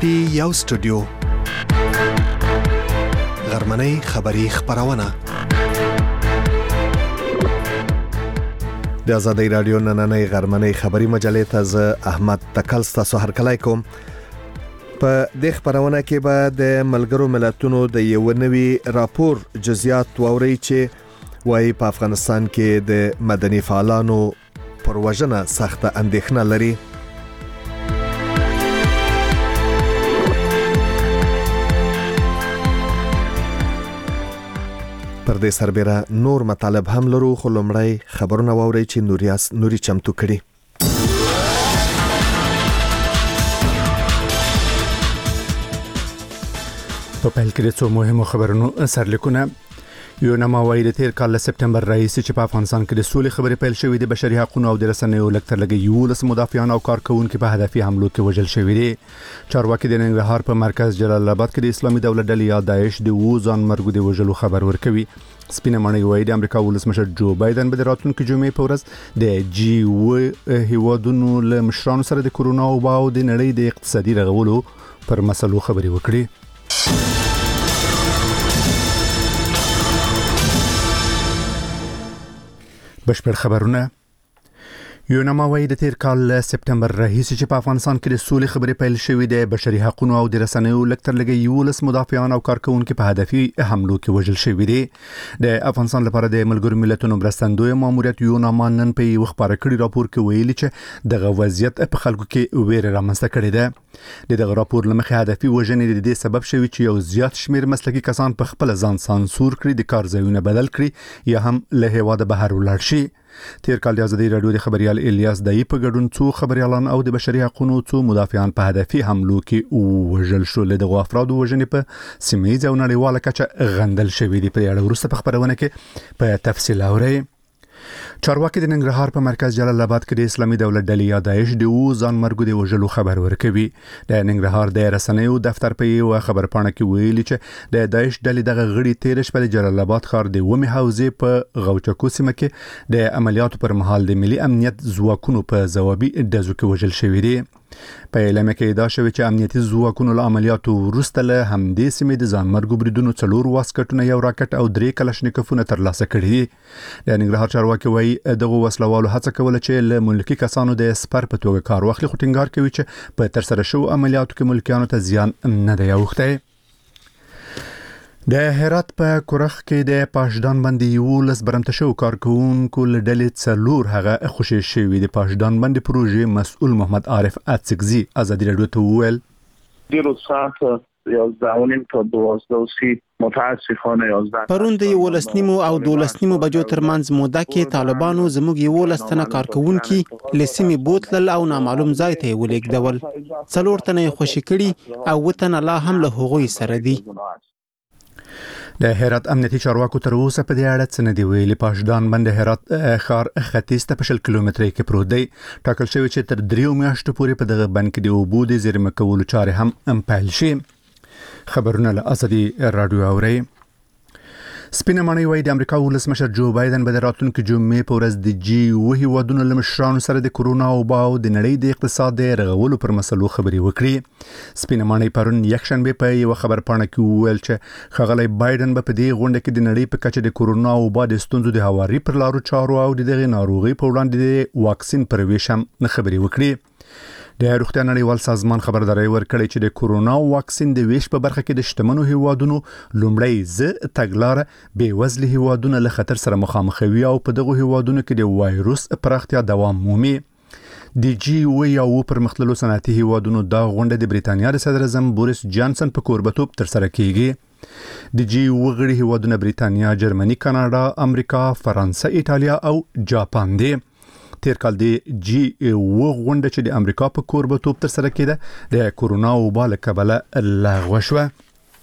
پټي یو سټوډیو غرمنۍ خبری خبرونه د آزادۍ رادیو نننۍ غرمنۍ خبری مجلې ته ز احمد تکل تاسو هر کله کوم په د خبرونه کې به د ملګرو ملتونو د یو نوي راپور جزئیات ووري چې وايي په افغانستان کې د مدني فعالانو پر وژنه سخته اندېښنه لري. پر دې سربېره نور مطالب هم لرو، خو لومړی خبرونه واورئ چې نوري چمتو کړي. په پیل کې د څو مهمو خبرونو سرلیکونه. یو ناموایي د تیر کال سپټمبر راهیسې چې په افغانستان کې د سولې خبرې پیل شوې د بشري حقوقو او د رسنیو لکتر لګي 11 مدافعان او کارکونکو په هدفي حملو کې وژل شوي دي. چارواکي د ننګرهار په مرکز جلال آباد کې د اسلامي دولت ډلې یا داعش د ځان مرګ د وژلو خبر ورکوي. سپینه ماڼۍ وایي د امریکا ولسمشر جو بایدن به د راتلونکي جمعې په ورځ د G7 هیوادونو له مشرانو سره د کورونا وبا او د نړۍ د اقتصادي رغولو پر مسلو خبرې وکړي. بشپړ خبرونه. یو ناموایي د تیر کال سپټمبر راهیسې چې په افغانستان کې د سولې خبرې پیل شوې د بشري حقوقو او د رسنیو لکتر لګي 11 مدافعان او کارکونکو په هدفي حملو کې وژل شوي دي. د افغانستان لپاره د ملګرو ملتونو مرستندوی ماموریت یو نامانن په یو خبره کړي راپور کې ویلي چې دغه وضعیت په خلکو کې ویره رامنځته کړې ده. دغه راپور لمخې هدفي وژنې د دې سبب شوی چې یو زیات شمیر مسلکي کسان په خپل ځان سانسور کړي، د کار ځایونه بدل کړي یا هم له هیواده بهر ولاړ شي. تیر کال د آزادۍ رادیو د خبريال الیاس دای په ګډون څو خبريالان او د بشري حقوقو څو مدافعان په هدفي حملو کې وژل شول. دغه افراد وژنې په سیمه‌یزه او نړیواله کچه غندل شوې دي. په اړه وروسته په خبرونه کې په تفصیل اورئ. چارواکي د ننګرهار په مرکز جلال آباد کې د اسلامي دولت ډلې یا داعش د ځان مرګ د وژلو خبر ورکوي. د ننګرهار د رسنیو دفتر په یو خبر پاڼه کې ویلي چې د داعش ډلې دغه غړي 13 شپه د جلال آباد ښار د ومه حوزې په غوچکو سیمه کې د عملیاتو پر مهال د ملي امنیت ځواکونو په ځوابي ډزو کې وژل شوي دي. په اعلامیه کې دا شوی چې امنیتي ځواکونو له عملیاتو وروسته له همدې سیمې د ځانمرګ بریدونو 4 واسکټونه، یو راکټ او 3 کلشنیکوفونه ترلاسه کړي دي. د ننګرهار چارواکي وایي دغه وسلوالو هڅه کوله چې له ملکی کسانو د سپر په توګه کار واخلي، خو ټینګار کوي چې په ترسره شوو عملیاتو کې ملکیانو ته زیان نه دی اوښتی. د هرات په کورخ کې د پاشدان باندې 11 برمته شو کارکونکو له ډلې 4 هغه خوشی شوی. د پاشدان باندې پروژې مسؤل محمد عارف اڅکزي آزادۍ رادیو ته وویل ډیرو ساعت 11 تا 12 متاسفانه 11 پرون د 11 او 12 بجو ترمنځ موده کې طالبانو زموږ 11 تنه کارکونکو لسیمې بوتل او نامعلوم ځای ته ولیږدول. 4 تنه خوشی کړي او وتنه لا هم له هغوی سره دي. د هرات امنیتي چارواکو تر اوسه په دې اړه څه نه دی ویلي. پاشدان باندې هرات ښار ختیځ ته په 0 کیلومتره کې پروت دی. ټاکل شوی چې تر 3 میاشتو پورې په دغه بند کې د اوبو د زیرمه کولو چارې هم پیل شي. خبرونه له آزادۍ رادیو اورئ. سپینه ماڼۍ وایي د امریکا ولسمشر جو بایدن به د راتلونکي جمعې په ورځ د G7 هیوادونو له مشرانو سره د کورونا وبا او د نړۍ د اقتصاد د رغولو پر مسلو خبرې وکړي. سپینه ماڼۍ پرون یکشنبه په یو خبر پاڼه کې وویل چې ښاغلی بایدن به په دې غونډه کې د نړۍ په کچه د کورونا وبا د ستونزو د هواري پر لارو چارو او دغه ناروغي په وړاندې د واکسین پر ویش هم خبرې وکړي. د روغتیا نړیوال سازمان خبرداري ورکړي چې د کورونا واکسین د ویش په برخه کې د شتمنو هیوادونو لومړی تګلاره بې وزله هیوادونه له خطر سره مخامخوي او په دغه هیوادونو کې د وایروس پراختیا دوام مومي. د G7 پرمختللو صنعتي هیوادونو دا غونډه د بریتانیا د صدر اعظم بوریس جانسن په کوربتوب تر سره کیږي. د G7 غړي هیوادونه بریتانیا، جرمني، کاناډا، امریکا، فرانسه، ایتالیا او جاپان دي. تیر کال د G7 غونډه چې د امریکا په کوربتوب تر سره کېده د کورونا وبا له کبله لغوه شوه.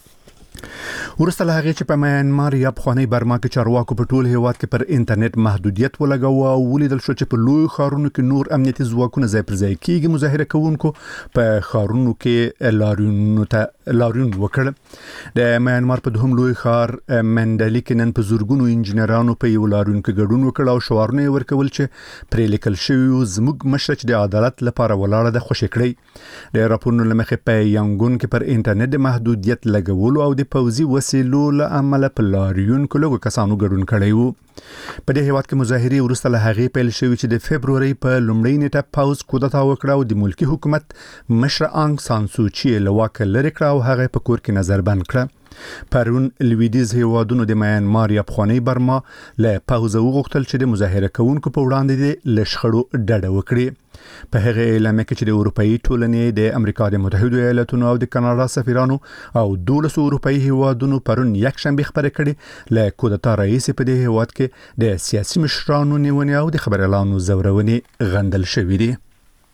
ورسته له هغې چې په میانمار یا پخوانی برما کې چارواکو په ټول هیواد کې پر انټرنیټ محدودیت ولګاوه او ولیدل شو چې په لوی ښارونو کې نور امنیتي ځواکونه ځای پر ځای کېږي. مظاهره کوونکو په ښارونو کې لاریون وکړ. د میانمار په دوهم لوی ښار منډلي کې نن په زورګونو انجنیرانو په یو لاریون کې ګډون وکړ او شعارونه یې ورکول چې پرې لیکل شوي زموږ مشره چې د عدالت لپاره ولاړه ده خوشې کړئ. د راپورونو له مخې په یانګون کې پر انټرنیټ د محدودیت لګولو او د پوځي وسیلو له امله په لاریون کې لږ کسانو ګډون کړی وو. په دې هیواد کې مظاهرې وروسته له هغې پیل شوې چې د فبروري په لومړۍ نیټه پوځ کودتا وکړه او د ملکي حکومت مشره آنګ سان سوچي له واکه لرې کړه او هغه په کور کې نظر بند کړه. پرون لویدیز هیوادونو د میانمار یا پخوانی برما له پوځ وغوښتل چې د مظاهره کوونکو په وړاندې له شخړو ډډه وکړي. په هغه اعلامیه کې چې د اروپאי ټولنې د امریکا د متحده ایالاتونو او د کاناډا سفیرانو او 12 اروپאי هیوادونو پرون یکشنبه خبرې کړې له کودتا رئیس په دې هیواد کې د سیاسي مشرانو نیونې او د خبريالانو زورونې غندل شوې دي.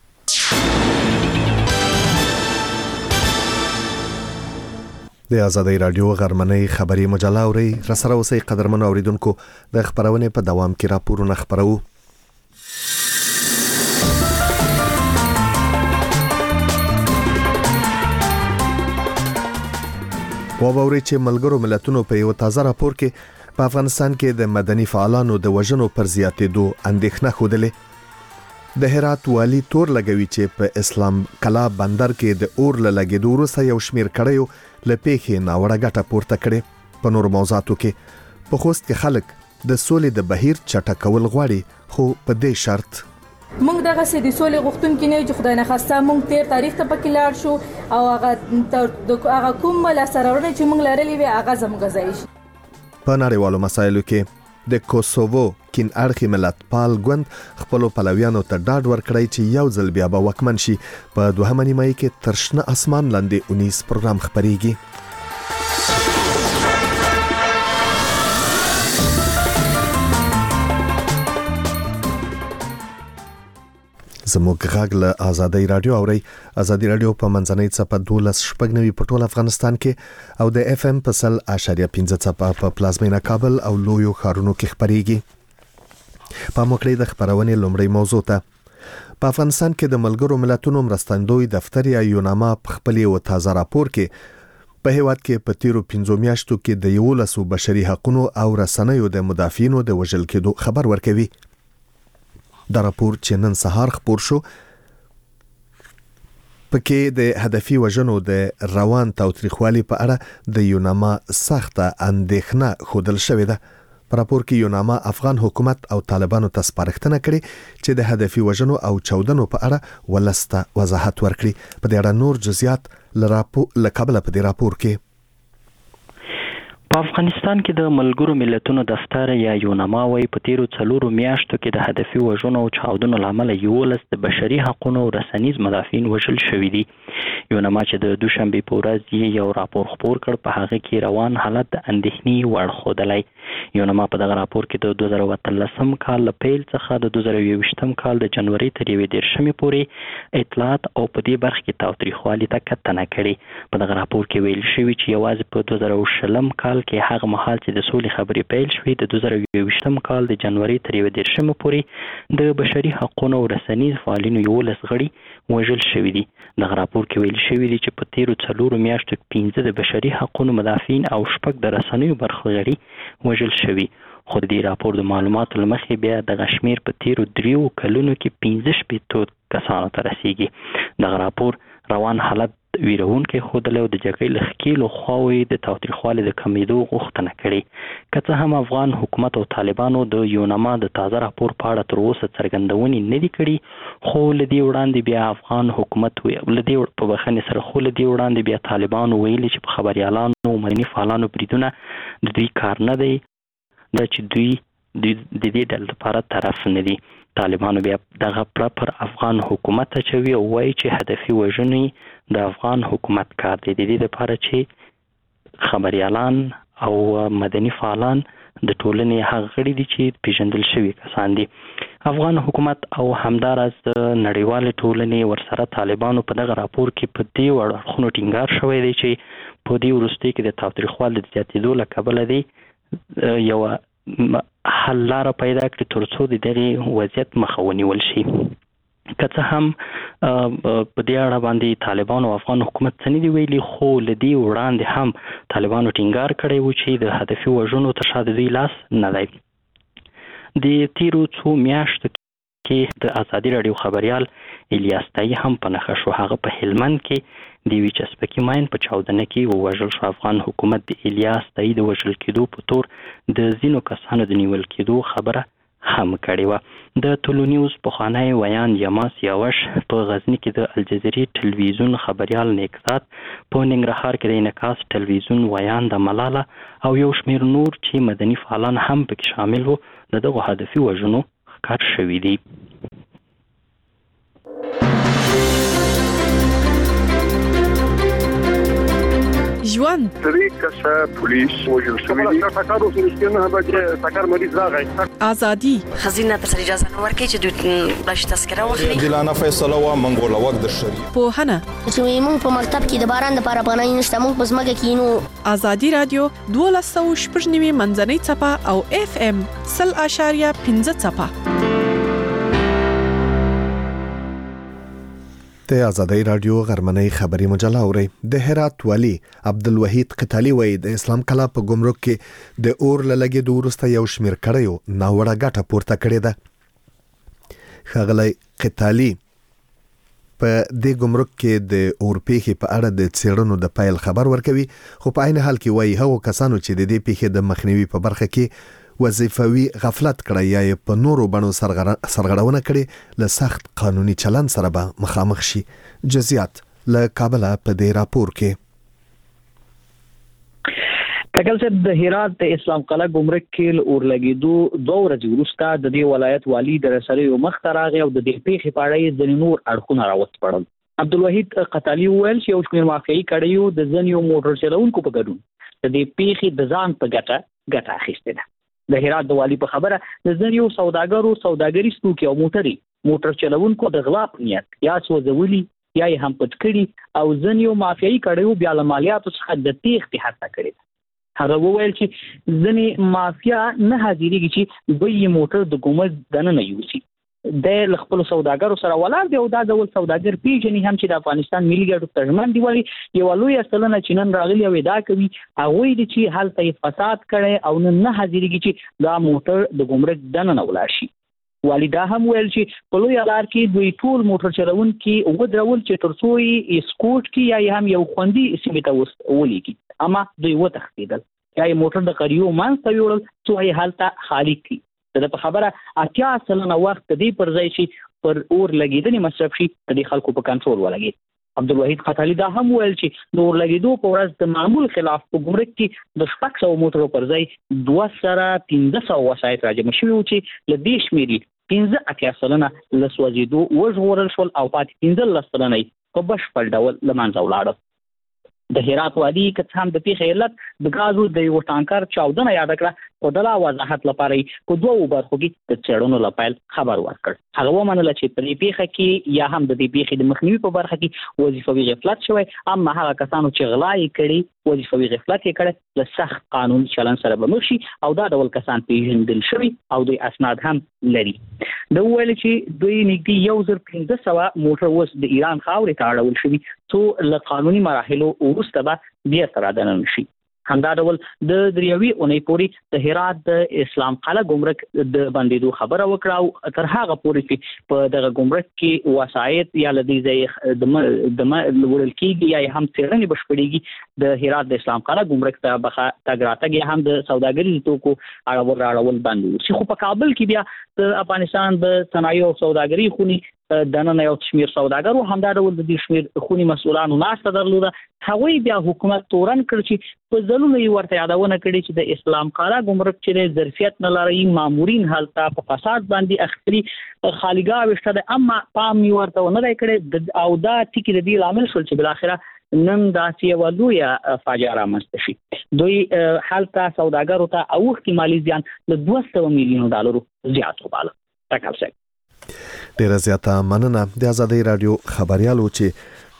د آزادۍ رادیو غرمنۍ خبري مجله اوري رسره اوسئ قدرمن اوریدونکو د خبرونه په دوام کې راپورونه خبرو. وبوري چې ملګرو ملتونو په یو تازه راپور کې په افغانستان کې د مدني فعالانو د وژنو پر زیاتېدو اندېښنه خوده. د هرات والی تور لګوي چې په اسلام کلا بندر کې د اور لګېدو وروسته یو شمیر کړیو لپیخې ناوړه ګټه پورته کړي. په نور موضوعاتو کې په خوست کې خلک د سولې د بهیر چټکول غواړي خو په دې شرط مونږ دغه سې د سولې غوښتونکو نه چې خدای نه خواسته مونږ تیر تاریخ ته پکې لاړ شو او هغه کوم لاسرورونه چې مونږ لرلې وي هغه زموږ ځای شي. په نړیوالو مسایلو کې د کوسوو کین اړخي ملتپال ګوند خپل پلویانو ته ډاډ ورکړی چې یو ځل بیا به وکمن شي. په دوهمه نیمه کې ترشنه اسمان لاندې 19 پروګرام خبريږي. زموږ غږ له آزادۍ رادیو اوري. آزادۍ رادیو په منځنۍ څپه 12.9 په ټول افغانستان کې او د اف ام په 100.15 څپه په پلازمینه کابل او لویو ښارونو کې خبريږي. په موکړې د خبرونه لومړی موضوع ته په افغانستان کې د ملګرو ملتونو مرستندوی دفتر یا یوناما په خپل یو تازه راپور کې په هیواد کې په تیرو 15 میاشتو کې د 11 بشري حقوقو او رسنیو د مدافعینو د وژل کېدو خبر ورکوي. دا راپور چې نن سهار خبر شو پکې د هدفي وژنو د روان تاوتریخوالي په اړه د یوناما سخته اندېښنه خودل شوې ده. په راپور کې یوناما افغان حکومت او طالبانو ته سپارښتنه کړې چې د هدفي وژنو او چاودنو په اړه ولسته وضاحت ورکړي. په دې اړه نور جزئیات له کابل په دې راپور کې. په افغانستان کې د ملګرو ملتونو دفتر یا یوناما وايي په تیرو 4 میاشتو کې د هدفي وژنو او چاودنو لامل 11 د بشري حقوقو او رسنیز مدافعین وژل شوي دي. یوناما چې د دوشنبه په ورځ یو راپور خپور کړ په هغه کې روان حالت د اندېښنې وړ ښودلی. یوناما په دغه راپور کې د 2013 کال له پیل څخه د 2020 کال د جنوري تر 21 پورې اطلاعات او په دې برخه کې تاوتریخوالي ته کتنه کړې. په دغه راپور کې ویل شوی چې یوازې په 2020 کال کې هغه مهال چې د سولې خبرې پیل شوې د 2020 کال د جنوري تر 21 پورې د بشري حقوقو او رسنیز فعالینو 11 غړي وژل شوي دي. دغه راپور کې ویل شوی دی چې په تیرو 4 میاشتو 15 د بشري حقوقو مدافعین او 6 د رسنیو برخه غړي وژل شوي. خو د راپور د معلوماتو لمخې بیا د غشمیر په تیرو 3 کلونو کې 15 کسانو ته رسیږي. دغه راپور روان حالت ویرونکي خودله او د جګړې لخکېلو خواوې د تاوتریخوالي د کمیدو غوښتنه کړې. که څه هم افغان حکومت او طالبانو د یوناما د تازه راپور په اړه تر اوسه څرګندونې نه دي کړي خو لدی وړاندې بیا افغان حکومت لدی په بخښنې سره خو لدی وړاندې بیا طالبانو ویلي چې په خبريالانو او مدني فعالانو بریدونه د دوی کار نه دی دا چې دوی د دې ډول لپاره طرف نه دي. طالبانو بیا دغه پر افغان حکومت چوي او وایي چې هدفي وژنې د افغان حکومت کار دی. د دې لپاره چې خبريالان او مدني فعالان د ټولنې هغه غړي دي چې پیژندل شوي کسان دي. افغان حکومت او همدارس د نړیوال ټولنې ورسره طالبانو په دغه راپور کې په دې وړ خونو ټینګار شوی دی چې په دې وروستي کې د تاوتریخوالي د زیاتېدو له کبله دی یو حل لاره پیدا کړي ترڅو د دغه وضعیت مخه ونیول شي. که څه هم په دې اړه باندې طالبان او افغان حکومت څه نه دی ویلي، خو لدی وړاندې هم طالبانو ټینګار کړی و چې د هدفي وژنو تر شا د دوی لاس نه دی. د تیرو څو میاشتو کې د ازادي راډیو خبريال الیاس تایي هم په نښه شو. هغه په هلمند کې د یوې چسپکي ماین په چاودنه کې ووژل شو. افغان حکومت د الیاس تایي د وژل کېدو په تور د ځینو کسانو د نیول کېدو خبره هم کړې وه. د ټولو نیوز پخوانی ویان یماس یاوش په غزنی کې د الجزیرې ټلویزیون خبريال نیکزاد، په ننګرهار کې د انعکاس ټلویزیون ویان د ملاله او یو شمېر نور چې مدني فعالان هم پکې شامل وو د دغه هدفي وژنو ښکار شوي دي. ژوند طریقه پولیس وژل شوی دی. ټاکر اوس نشته به ټاکر مریض راغی. ازادي خزینه تر اجازه نه ورکړي چې دوی بلش تذکره واخلي. دلانه فیصله وا منګوله وخت د شری په هنه چې موږ په مکتب کې د باران لپاره پناه نشته، موږ په ځمکه کې نو. ازادي رادیو 12.9 منځنۍ چپه او FM 0.5 چپه. د ازادي رادیو غرمنۍ خبري مجله اوري. د هرات والی عبدالوحید قتالی وای د اسلام کلا په ګمرک کې د اور لګیدو وروسته یو شمیر کړیو ناوړه ګټه پورته کړې ده. خغلی قتالی په د ګمرک کې د اور پیښې په اړه د څېړنو د پایل خبر ورکوي، خو په عین حال کې وای هغو کسانو چې د دې پیښې د مخنیوي په برخه کې وظیفوي غفلت کړی یا په نورو بڼو سرغړونه کړي له سخت قانوني چلن سره به مخامخ شي. جزئیات له کابل په دې راپور کې. تکل صاحب د هرات د اسلام قلعه ګمرک کې اور لګیدو 2 ورځې وروسته د دې ولایت والی د رسنیو مخ ته راغی او د دې پیښې په اړه د نور اړخونه راوستپړل. عبدالوحید قتالی ویل چې یو شمېر مافیایي کړیو د ځینو موټر چلوونکو په ګډون د دې پیښې د ځان په ګټه اخیسته ده. د هرات د والی په خبره د ځینو سوداګري ستوکي او موټر چلوونکو د غلا په نیت یا سوځولي یا هم پټ کړي او ځینو مافیایي کړیو بیا له مالیاتو څخه د تېښتې هڅه کړې. هغه وویل چې ځینې مافیا نه حاضرېږي چې دوی موټر د ګمرک دننه یوسي. د خپل سوداګرو سره ولاړ دی او دا ډول سوداګر پیژني هم چې د افغانستان ملي ګټو ترمن دی ولی یو لوی اصلونه چې نن راغلی او دا کوي هغه دي چې حالت فساد کړي او نه حاضرېږي چې دا موټر د ګمرک دننه ولاړ شي. والی دا هم ویل چې په لوی لار کې دوی ټول موټر چلوونکي ودرول چې ترڅو یې اسکوټ کې یا هم یو خوندي سیمه ته ولېږي، اما دوی وتښتېدل یا موټر د قریو منځ ته یوړل څو یې حالت خالی کړي. د په خبره 80% وخت د دې پر ځای شي پر اور لګیدنې مصرف شي د دې خلکو په کنټرول ولګي. عبدالوحید قتالی دا هم ویل چې د اور لګیدو په ورځ د معمول خلاف په ګمرک کې د 600 موټرو پر ځای 2,500 وسایط راجمع شوي و چې له دې شمېرې 15% له سوځېدو وژغورل شول او پاتې 15% په بشپړ ډول له منځه ولاړل. د هرات والی که هم د پیښې علت د غازو د یو ټانکر چاودنه یاد کړه او د لا وضاحت لپاره په 2 برخو کې د څېړنو لپاره خبر ورکړ. هغه ومنله چې په دې پیښه کې یا هم د دې پیښې د مخنیوي په برخه کې وظیفوي غفلت شوی، اما هغه کسانو چې غلا یې کړي وظیفوي غفلت یې کړي له سخت قانوني چلن سره به مخ شي او دا ډول کسان پیژندل شوي او دوی اسناد هم لري. د ویل چې دوی نږدې 1,500 موټر اوس د ایران خاورې ته اړول شوي څو له قانوني مراحلو وروسته به بیا سره دننه شي. همدا ډول د دریوي اونۍ پورې د هرات د اسلام قلعه ګمرک د بندیدو خبره وکړه او تر هغه پورې چې په دغه ګمرک کې وسایط یا لدی ځای د وړل کېږي یا هم څېړنې بشپړېږي د هرات د اسلام قلعه ګمرک ته تګ راتګ یا هم د سوداګریزو توکو اړول بند وي. خو په کابل کې بیا د افغانستان د صنایع او سوداګري خونی دننه یو شمیر سوداګرو همدا ډول د دې شمیر خونی مسؤلانو ناسته درلوده. هغوی بیا حکومت تورن کړ چې په ځلونو یې ورته یادونه کړې چې د اسلام قلعه ګمرک چې ظرفیت نه لري، مامورین هلته په فساد باندې اخلي، خالیګاه وشته ده، اما پام یې ورته نه دی کړی او دا ټکي د دې لامل شول چې بالاخره نن داسې یو لویه فاجعه رامنځته شي. دوی هلته سوداګرو ته اوښتي مالي زیان له 200 میلیونو ډالرو زیات وباله. ټاکل شوی. ډیره زیاته مننه. د ازادي رادیو خبريالو چې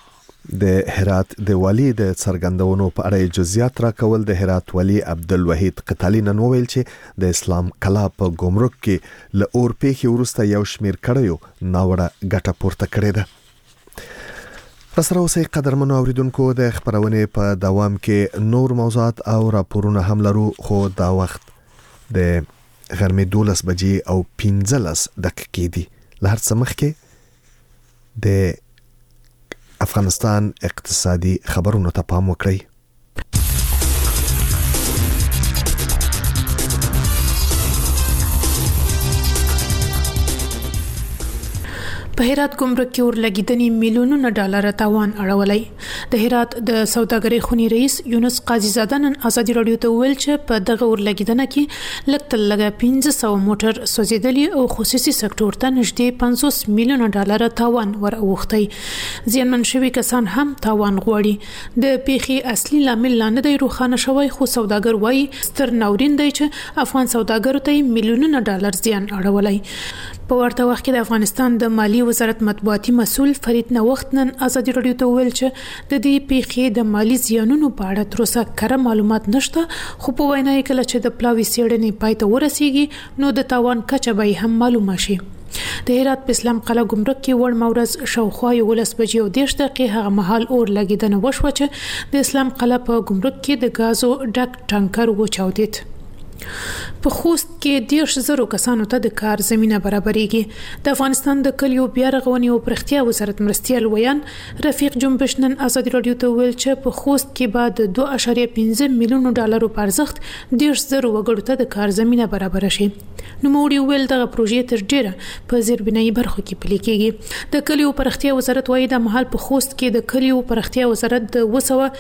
د هرات د والی د څرګندونو په اړه جزئیات راکول د هرات والی عبدالوحید قتالی نن وویل چې د اسلام کلا په ګمرک کې له اور پیښې وروسته یو شمیر کړیو ناوړه ګټه پورته کړې ده. سره اوسئ قدرمنو اوریدونکو، د خبرونې په دوام کې نور موضوعات او راپورونه هم لرو، خو دا وخت د غرمې 12 بجې او 15 دقیقې دي. له هر څه مخکې د افغانستان اقتصادي خبرونو ته پام وکړئ. په هرات ګمرک کې ورلګیدنې میلیونونه ډالر تاوان اړولای. د هرات د سوداګرۍ خونی رئیس یونس قاضي زاده نن ازادي رادیو ته ویل چې په دغه ورلګیدنه کې لکه 1500 موټر سوځیدلی او خصوصي سکتور ته نږدې 500 میلیونه ډالر تاوان ورغوښتي. زیانمن شوي کسان هم تاوان غواړي. د پیښې اصلي لامل نه دی روښانه شوی، خو سوداګر وایي ستر ناورین دی چې افغان سوداګرو ته میلیونونه ډالر زیان اړولای. په ورته وخت کې د افغانستان د مالی وزارت مطبوعاتي مسول فرید نوښت نن ازادي رادیو ته ویل چې د دې پیښې د مالی زیانونو په اړه تر اوسه کره معلومات نشته، خو په وینا یې کله چې د پلاوي سیړنې پای ته ورسیږي نو د تاوان کچه به هم معلومه شي. د هرات په اسلام قلعه ګمرک کې وړ مورز شاوخوا 11 بجې او 10 دقیقې هغه مهال اور لګیدنه وشوه چې د اسلام قلعه په ګمرک کې د غازو ډک ټانکر وچاودید. په خوست کې 10,000 کسانو ته د کار زمينه برابرېږي. د افغانستان د کلیو بیا رغونې او پرختیا وزارت مرستیال ویان رفیق جنبش نن ازادي رادیو ته ویل چې په خوست کې بعد 2.5 میلیون ډالرو په ارزښت 10,000 وګړو ته د کار زمينه برابر شي. نو موږ ویل دغه پروژې تر ډیره په زیربنایي برخو کې پلي کېږي. د کلیو پرختیا وزارت وایي د مهال په خوست کې د کلیو پرختیا وزارت د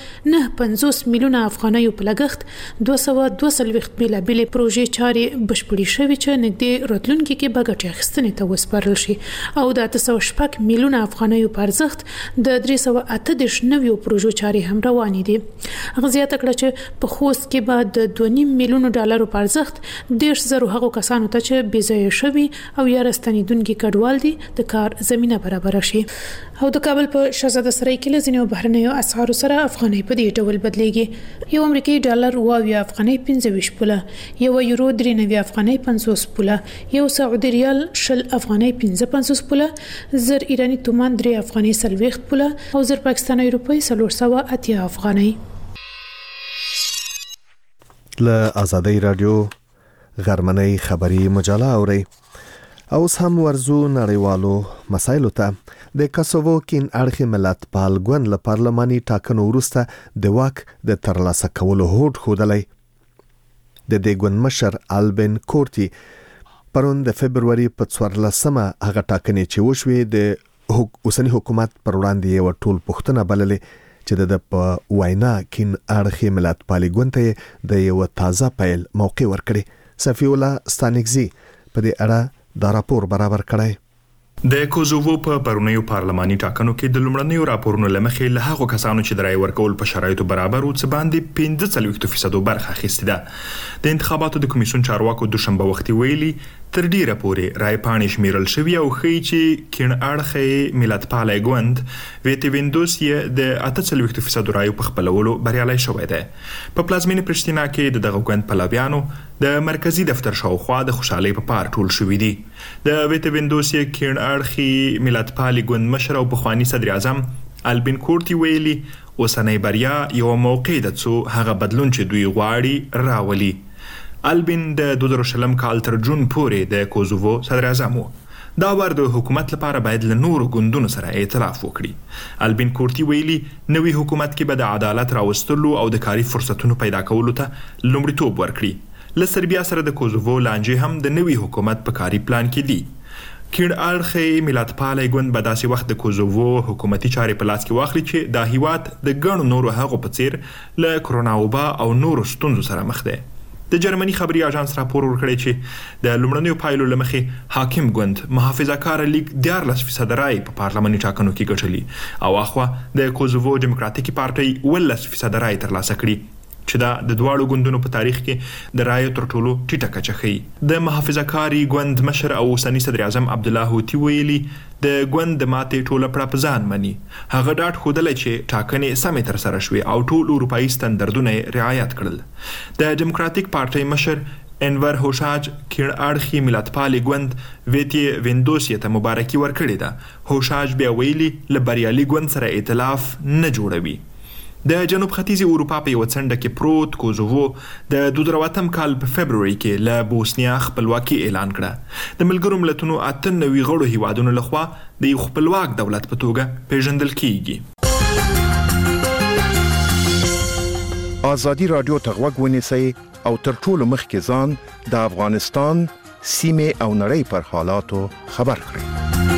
250 میلیونه افغانیو په لګښت 222 بیلابېلې پروژې چارې بشپړې شوې چې نږدې راتلونکي کې به ګټې اخیستنې ته وسپارل شي او د 306 میلیونه افغانیو په ارزښت د 338 نویو پروژو چارې هم روانې دي. هغه زیاته کړه چې په خوست کې به د 2.5 میلیونو ډالرو په ارزښت 10,000 هغو کسانو ته چې بې ځایه شوي او یا راستنېدونکي کډوال دي د کار زمینه برابر شي. او د کابل په شهزاده سرای کې له ځینو بهرنیو اسعارو سره افغانۍ په دې ډول بدلېږي. یو امریکایي ډالر 22 افغانۍ 25 پوله، یو یورو 93 افغانۍ 50 پوله، یو سعودي ریال 20 افغانۍ 55 پوله، زر ایرانی تومان 3 افغانۍ 40 پوله او زر پاکستاني روپۍ 480 افغانۍ. له ازادي رادیو غرمنۍ خبری مجله اوري. اوس هم ورزو نړیوالو مسایلو ته. د کاسوو کین اړخي ملت پال ګوند له پارلماني ټاکنو وروسته د واک د ترلاسه کولو هوډ ښودلی. د دې ګوند مشر البن کورټي پرون د فبروري په 14مه هغه ټاکنې چې وشوې د اوسنی حکومت پر وړاندې یو ټول پښتنه بللې چې د په وینا کین اړخي ملت پال ګوند ته د یو تازه پیل موقع ورکړي. صفی الله ستانکزي په دې اړه دا راپور برابر کړی. د کوزوو په پرونیو پارلماني ټاکنو کې د لومړنیو راپورونو لمخې له هغو کسانو چې د رای ورکول په شرایطو برابر او څه باندې 45% برخه اخیستې ده. د انتخاباتو د کمیسیون چارواکو دوشنبه وختي ویلي تر ډیره پورې رای پاڼې شمیرل شوی او ښیي چې کین اړخي ملت پالای ګوند ویټي وینډوز یې د 48% رایو په خپلولو بریالي شوی دی. په پلازمینه پرشتینا کې دغه ګوند پلاویانو د مرکزی دفتر شاوخوا د خوشحالي په پار ټول شوی دي. د ویټي وینډوز یې کین اړخي ملت پالي ګوند مشر او بخوانی صدر اعظم البن کورټي ویلي اوسنۍ بریا یو موقع ده چې هغه بدلون چې دوی غواړي راولي. البن د 2000 کال تر جون پورې د کوزوو صدر اعظم دا ور د حکومت لپاره باید له نورو ګوندونو سره ائتلاف وکړي. البن کورټي ویلي نوې حکومت کې به د عدالت راوستلو او د کاري فرصتونو پیدا کولو ته لومړیتوب ورکړي. له سربیا سره د کوزوو لانجې هم د نوې حکومت په کاري پلان کې دي. کین اړخي ملت پالای ګوند به داسې وخت د کوزوو حکومتي چارې په لاس کې واخلي چې د هیواد د ګڼو نورو هغو په څیر له کرونا وبا او نورو ستونزو سره مخ دی. د جرمني خبري اژانس راپور ورکړی چې د لومړنیو پایلو لمخې حاکم ګوند محافظه‌کار لیگ 14% رای په پارلماني ټاکنو کې ګټلي او اخوا د کوزوو ډیموکراتیکي پارټي 12% رای ترلاسه کړي. چې دا د دواړو ګوندونو په تاریخ کې د رایو تر ټولو ټیټه کچه ښیي. د محافظه‌کاري ګوند مشر او اوسنی صدر اعظم عبدالله حوتی ویلي د ګوند د ماتې ټوله پړه ځان مني. هغه ډاډ ښودلی چې ټاکنې سمې ترسره شوې او ټول اروپایي ستندردونه یې رعایت کړل. د ډیموکراتیک پارټۍ مشر انور هوشاج کیڼ اړخي ملتپالي ګوند ویتی ویندوسیه ته مبارکي ورکړې ده. هوشاج بیا ویلي له بریالي ګوند سره ائتلاف نه جوړوي. د جنوب ختیځي اروپا په یو څنډه کې پروت کوزوو د 2008 کال په فبروري کې له بوسنیا خپلواکي اعلان کړه. د ملګرو ملتونو 98 غړو هیوادونو لخوا د یو خپلواک دولت په توګه پیژندل کیږي. آزادی رادیو ته غوږ ونیسئ او تر ټولو مخکې ځان د افغانستان سیمې او نړۍ پر حالاتو خبر کړئ.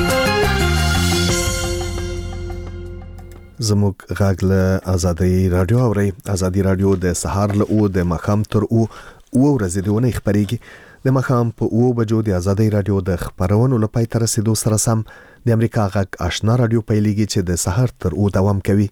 زموږ غږ له آزادی رادیو اورئ. آزادی رادیو د سهار له او د ماښام تر او ورځې د ونې خبرېږي. د ماښام په 9 بجو د آزادی رادیو د خبرونو لپاره تر رسیدو سره سم د امریکا غږ آشنا رادیو پیلېږي چې د سهار تر او دوام کوي.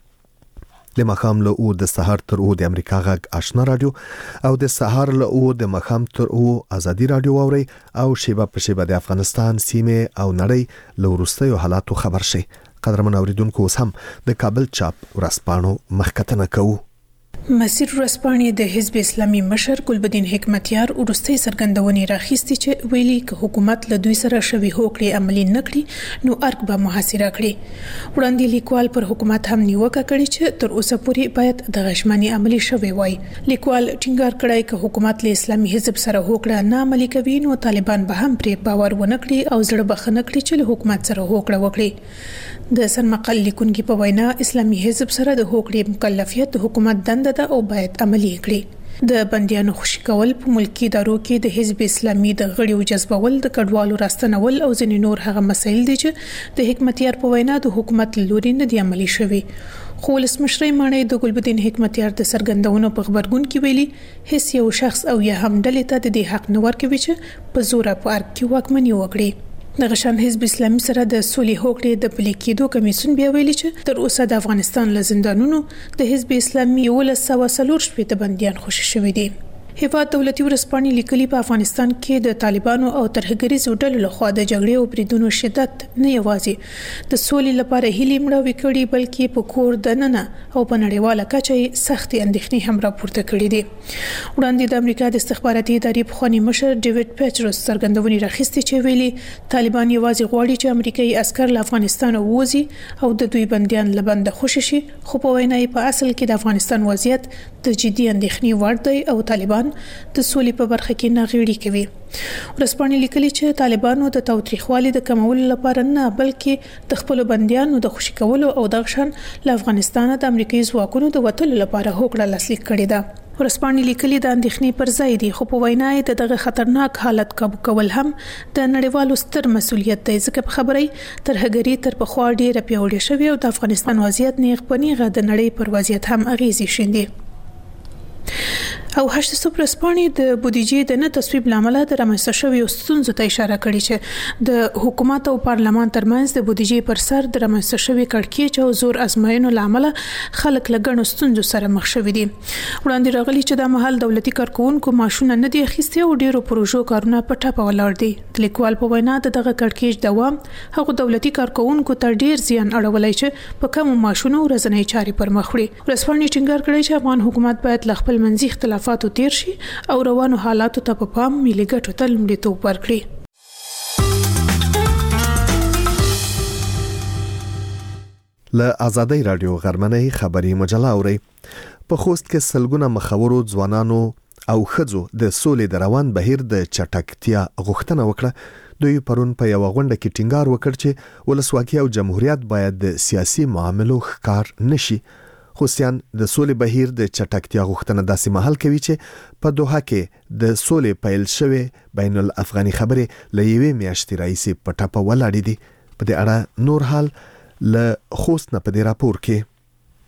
د ماښام له او د سهار تر او د امریکا غږ آشنا رادیو او د سهار له او د ماښام تر او آزادی رادیو اورئ او شیبه په شیبه د افغانستان سیمه او نړۍ له وروستیو حالاتو خبر شي. قدرمن اوریدونکو اوس هم د کابل چاپ ورځپاڼو مخکتنه کوو. مسیر ورځپاڼې د حزب اسلامي مشر ګلبدین حکمتیار ورستۍ سرګندونې راخیستي چې ویلي ک حکومت له دوی سره شوی هوکړې عملي نکړي نو ارګ به محاصره کړي. وړاندې لیکوال پر حکومت هم نیوکه کړې چې تر اوسه پورې باید د غشمنۍ عملي شوی وای. لیکوال ټینګار کړی ک حکومت له اسلامي حزب سره هوکړه نه عملي کوي نو طالبان به هم پرې باور ونه کړي او زړه بخنه کړي چې له حکومت سره هوکړه وکړي. د سرمقل لیکونکو په وینا اسلامي حزب سره د هوکړې مکلفیت حکومت دنده ده او باید عملي کړي. د بندیانو خوشي کول په ملکی ادارو کې د حزب اسلامي د غړیو جذبول د کډوالو راستنول او ځینې نور هغه مسایل دي چې د حکمتیار په وینا د حکومت لوري نه دی عملي شوی. خو ولسمشر ماڼۍ د ګلبدین حکمتیار د سرګندونو په خبرګون کې ویلي هیڅ یو شخص او یا هم ډلې ته د دې حق نه ورکوي چې په زور په ارګ کې واکمني وکړي. د غشان حزب اسلامي سره د سولې هوکړې د پلي کېدو کمیسیون بیا ویلي چې تر اوسه د افغانستان له زندانونو د حزب اسلامي 1940 بنديان خوشي شوي دي. هیواد دولتي ورسپانې لیکلي په افغانستان کې د طالبانو او ترهګریزو ډلو لخوا د جګړې او بریدونو شدت نه یوازې د سولې لپاره هیلې مړاوې کړي بلکې په کور دننه او په نړیواله کچه سختي اندېښنې هم راپورته کړي دي. وړاندې د امریکا د استخباراتي ادارې پخوانی مشر ډیوډ پیټروس څرګندونې راخیستې چې ویلي طالبان یوازې غواړي چې امریکایي عسكر له افغانستان ووځي او د دوی بنديان له بنده خوشي شي. خو په وینا یې په اصل کې د افغانستان وضعیت د جدي اندېښنې وړ دی او طالبان د سولې په برخه کې ناغېړي کوي. ورسپانې لیکلي چې طالبانو د تاوتریخوالي د کمولو لپاره نه بلکې د خپل بنديانو د خوشي کولو او د غشن له افغانستان د امریکایي ځواکونو د وټلو لپاره هوکړه لاسلیک کړې ده. ورسپانې لیکلي د اندېښنې پر ځای دي خو په وینا یې دغه خطرناک حالت قابو کول هم د نړیوالو ستر مسولیت دی ځکه په خبرې ترهګري تر پخوا ډېره پیاوړې شوې او د افغانستان وضعیت نیغ په نیغه د نړۍ پر وضعیت هم اغیزې شیندي. او هشت ورځپاڼې د بودیجې د نه تصویب لامل د رامنځته شویو ستونزو ته اشاره کړې چې د حکومت او پارلمان ترمنځ د بودیجې پر سر د رامنځته شوی کړکېچ او زور ازمایښتونو لامل خلک له ګڼو ستونزو سره مخ شوي دي. وړاندې راغلي چې د محل دولتي کارکونکو معاشونه نه دي اخیستي او ډیرو پروژو کارونه په ټاپه ولاړ دي. د لیکوال په وینا دغه کړکېچ دوام هغه دولتي کارکونکو ته ډیر زیان اړولای چې په کوم معاشونو ورځنی چاري پر مخ وړي. ورسپانې ټینګار کړی چې افغان حکومت باید له خپل منځي اختلافاتو تیر شي او روانو حالاتو ته په پام ملي ګټو ته لومړیتوب ورکړي. له آزادی رادیو غرمنۍ خبری مجله اوري. په خوست کې سلګونه مخورو ځوانانو او ښځو د سولې د روان بهیر د چټکتیا غوښتنه وکړه. دوی پرون په یو غونډه کې ټینګار وکړ چې ولسواکي او جمهوریت باید د سیاسي معاملو ښکار نشي. خوستیان د سولې بهیر د چټکتیا غوښتنه داسې مهال کوي چې په دوحه کې د سولې پیل شوی بین الافغاني خبرې له یوې میاشتې راهیسې په ټاپه ولاړې دي. په دې اړه نور حال له خوست نه په دې راپور کې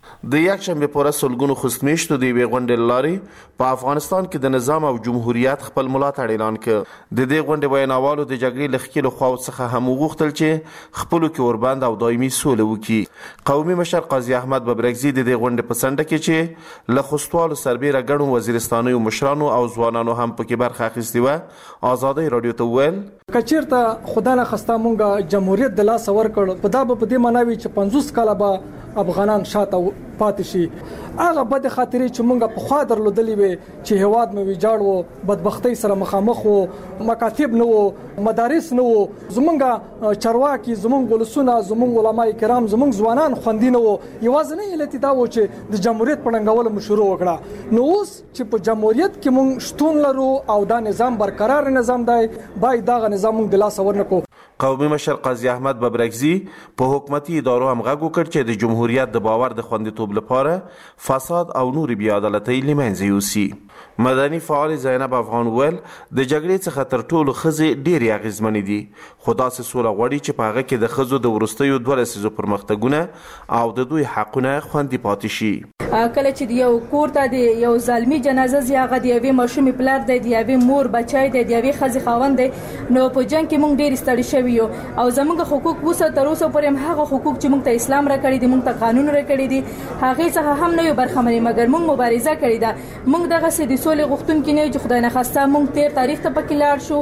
د یکشنبه پر سلګونو خصمېشتو دی غونډې لاري په افغانستان کې د نظام او جمهوریت خپل ملاتړ اعلان کړ. د دې غونډې ویناوالو د جګړې لخکېلو خواو څخه هم وغوښتل چې خپلو کې ورباند او دایمي سوله وکړي. قومي مشر قاضي احمد ببرګزي د دې غونډې په څنډه کې چې له خوستوالو سربېره ګڼو وزیرستانیو مشرانو او ځوانانو هم پکې برخه اخیستې وه ازادۍ راډیو ته وویل کچیرته خدا نه خسته مونږه جمهوریت د لاس ورکړ په دا په دې معنی چې 50 کاله به افغانان شاته پاتې شي. هغه بد خاطرې چې مونږه په خوا درلودلې وي چې هواد مو ویجاړ وو بدبختی سره مخامخ وو مکاتب نه وو مدارس نه وو زمونږه چرواکي زمونږ ولسونه زمونږ علماء کرام زمونږ ځوانان خوندي نه وو. یوازې نه علت دا و چې د جمهوریت پړنګول مشروع وکړه. نو اوس چې په جمهوریت کې مونږ شتون لرو او دا نظام برقرار نظام دی باید دا نظام مونږ د لاس ورنکو. قومي مشر قاضي احمد ببرګزي په حکومتي ادارو هم غږ وکړ چې د جمهوریت د باور د خوندیتوب لپاره فساد او نور بې عدالتۍ له منځه یوسي. مدني فعال زینب افغان ویل د جګړې څخه تر ټولو ښځې ډېرې اغېزمنې دي خو داسې سوله غواړي چې په هغه کې د ښځو د وروستیو 2 لسیزو پرمختګونه او د دوی حقونه خوندي پاتې شي. کله چې یو کور ته د یو ظالمي جنازه زیاغه دی یوې ماشومې پلار دی د یوې مور بچای دی د یوې ښځې خاوند دی نو په جنګ کې مونږ ډېر ستړي شوي یو او زموږ حقوق وسه تر اوسه پورې هغه حقوق چې مونږ ته اسلام راکړي دي مونږ ته قانون راکړي دي هغه څخه هم نه یو برخمنې مګر مونږ مبارزه کړې ده. مونږ دغه سې د سولې غوښتونکي نه چې خدای نه خواسته مونږ تیر تاریخ ته پکې لاړ شو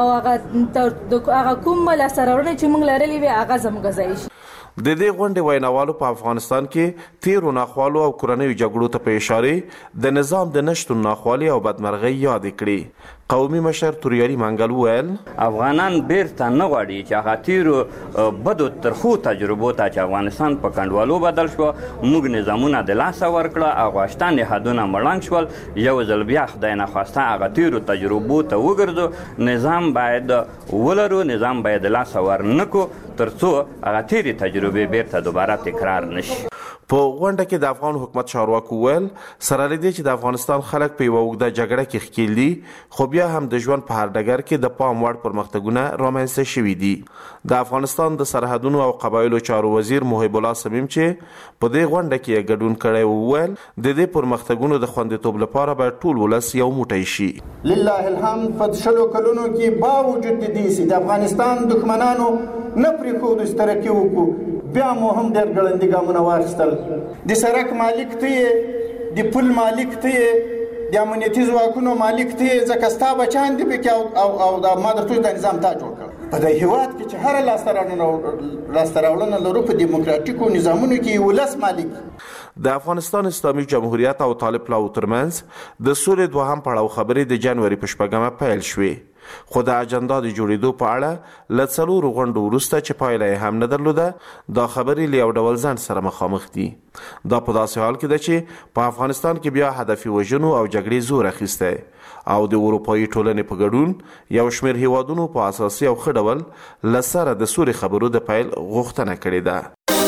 او هغه کوم لاسرورونه چې مونږ لرلې وي هغه زموږ ځای شي. د دې غونډې ویناوالو په افغانستان کې تیرو ناخوالو او کورنیو جګړو ته په اشاره د نظام د نشتون ناخوالي او بدمرغۍ یاد کړې. قومي مشر توریالي منګل ویل افغانان بیرته نه غواړي چې هغه تیرو بدو ترخو تجربو ته چې افغانستان په کنډوالو بدل شو موږ نظامونه د لاسه ورکړه افغانستان نهادونه مړنګ شول یو ځل بیا خدای نه خواسته هغه تیرو تجربو ته وګرځو نظام باید ولرو نظام باید د لاسه ورنکو ترڅو هغه تیرې تجربې بیرته دوباره تکرار نشي. په غونډه کې د افغان حکومت چارواکو ویل سره لدی چې د افغانستان خلک په یو وګړه جګړه کې ښکیل دي خو بیا هم د ژوند په هر ډګر کې د پام وړ پرمختګونه رامنځته شوي دي. د افغانستان د سرحدونو او قبایلو چارو وزیر محب الله صمیم چې په دې غونډه کې ګډون کړی وویل د دې پرمختګونو د خوندیتوب لپاره باید ټول ولس یو موټی شي. لله الحمد په شلو کلونو کې باوجود د دې چې د افغانستان دښمنانو نه پرېښودو چې ترقي وکړو بیا مو هم ډېر ګړندي ګامونه واخیستل. د سړک مالک ته یې د پل مالک ته یې د امنیتي ځواکونو مالک ته یې ځکه ستا بچیان دي پکې او د ما درته د نظام تا جوړ کړ. په دې هېواد کې چې هره لاسته راوړنه لرو په دیموکراتیکو نظامونو کې ولس مالک. د افغانستان اسلامي جمهوریت او طالب پلاو ترمنځ د سولې دوهم پړاو خبرې د جنوري په 8 پیل شوې خو د اجنډا د جوړېدو په اړه له 4 غونډو وروسته چې پایله یې هم نه درلوده دا خبرې له یو ډول ځنډ سره مخامخ دي. دا په داسې حال کې ده چې په افغانستان کې بیا هدفي وژنو او جګړې زور اخیسته او د اروپایي ټولنې په ګډون یو شمېر هیوادونو په اساسي او ښه ډول له سره د سولې خبرو د پیل غوښتنه کړې ده.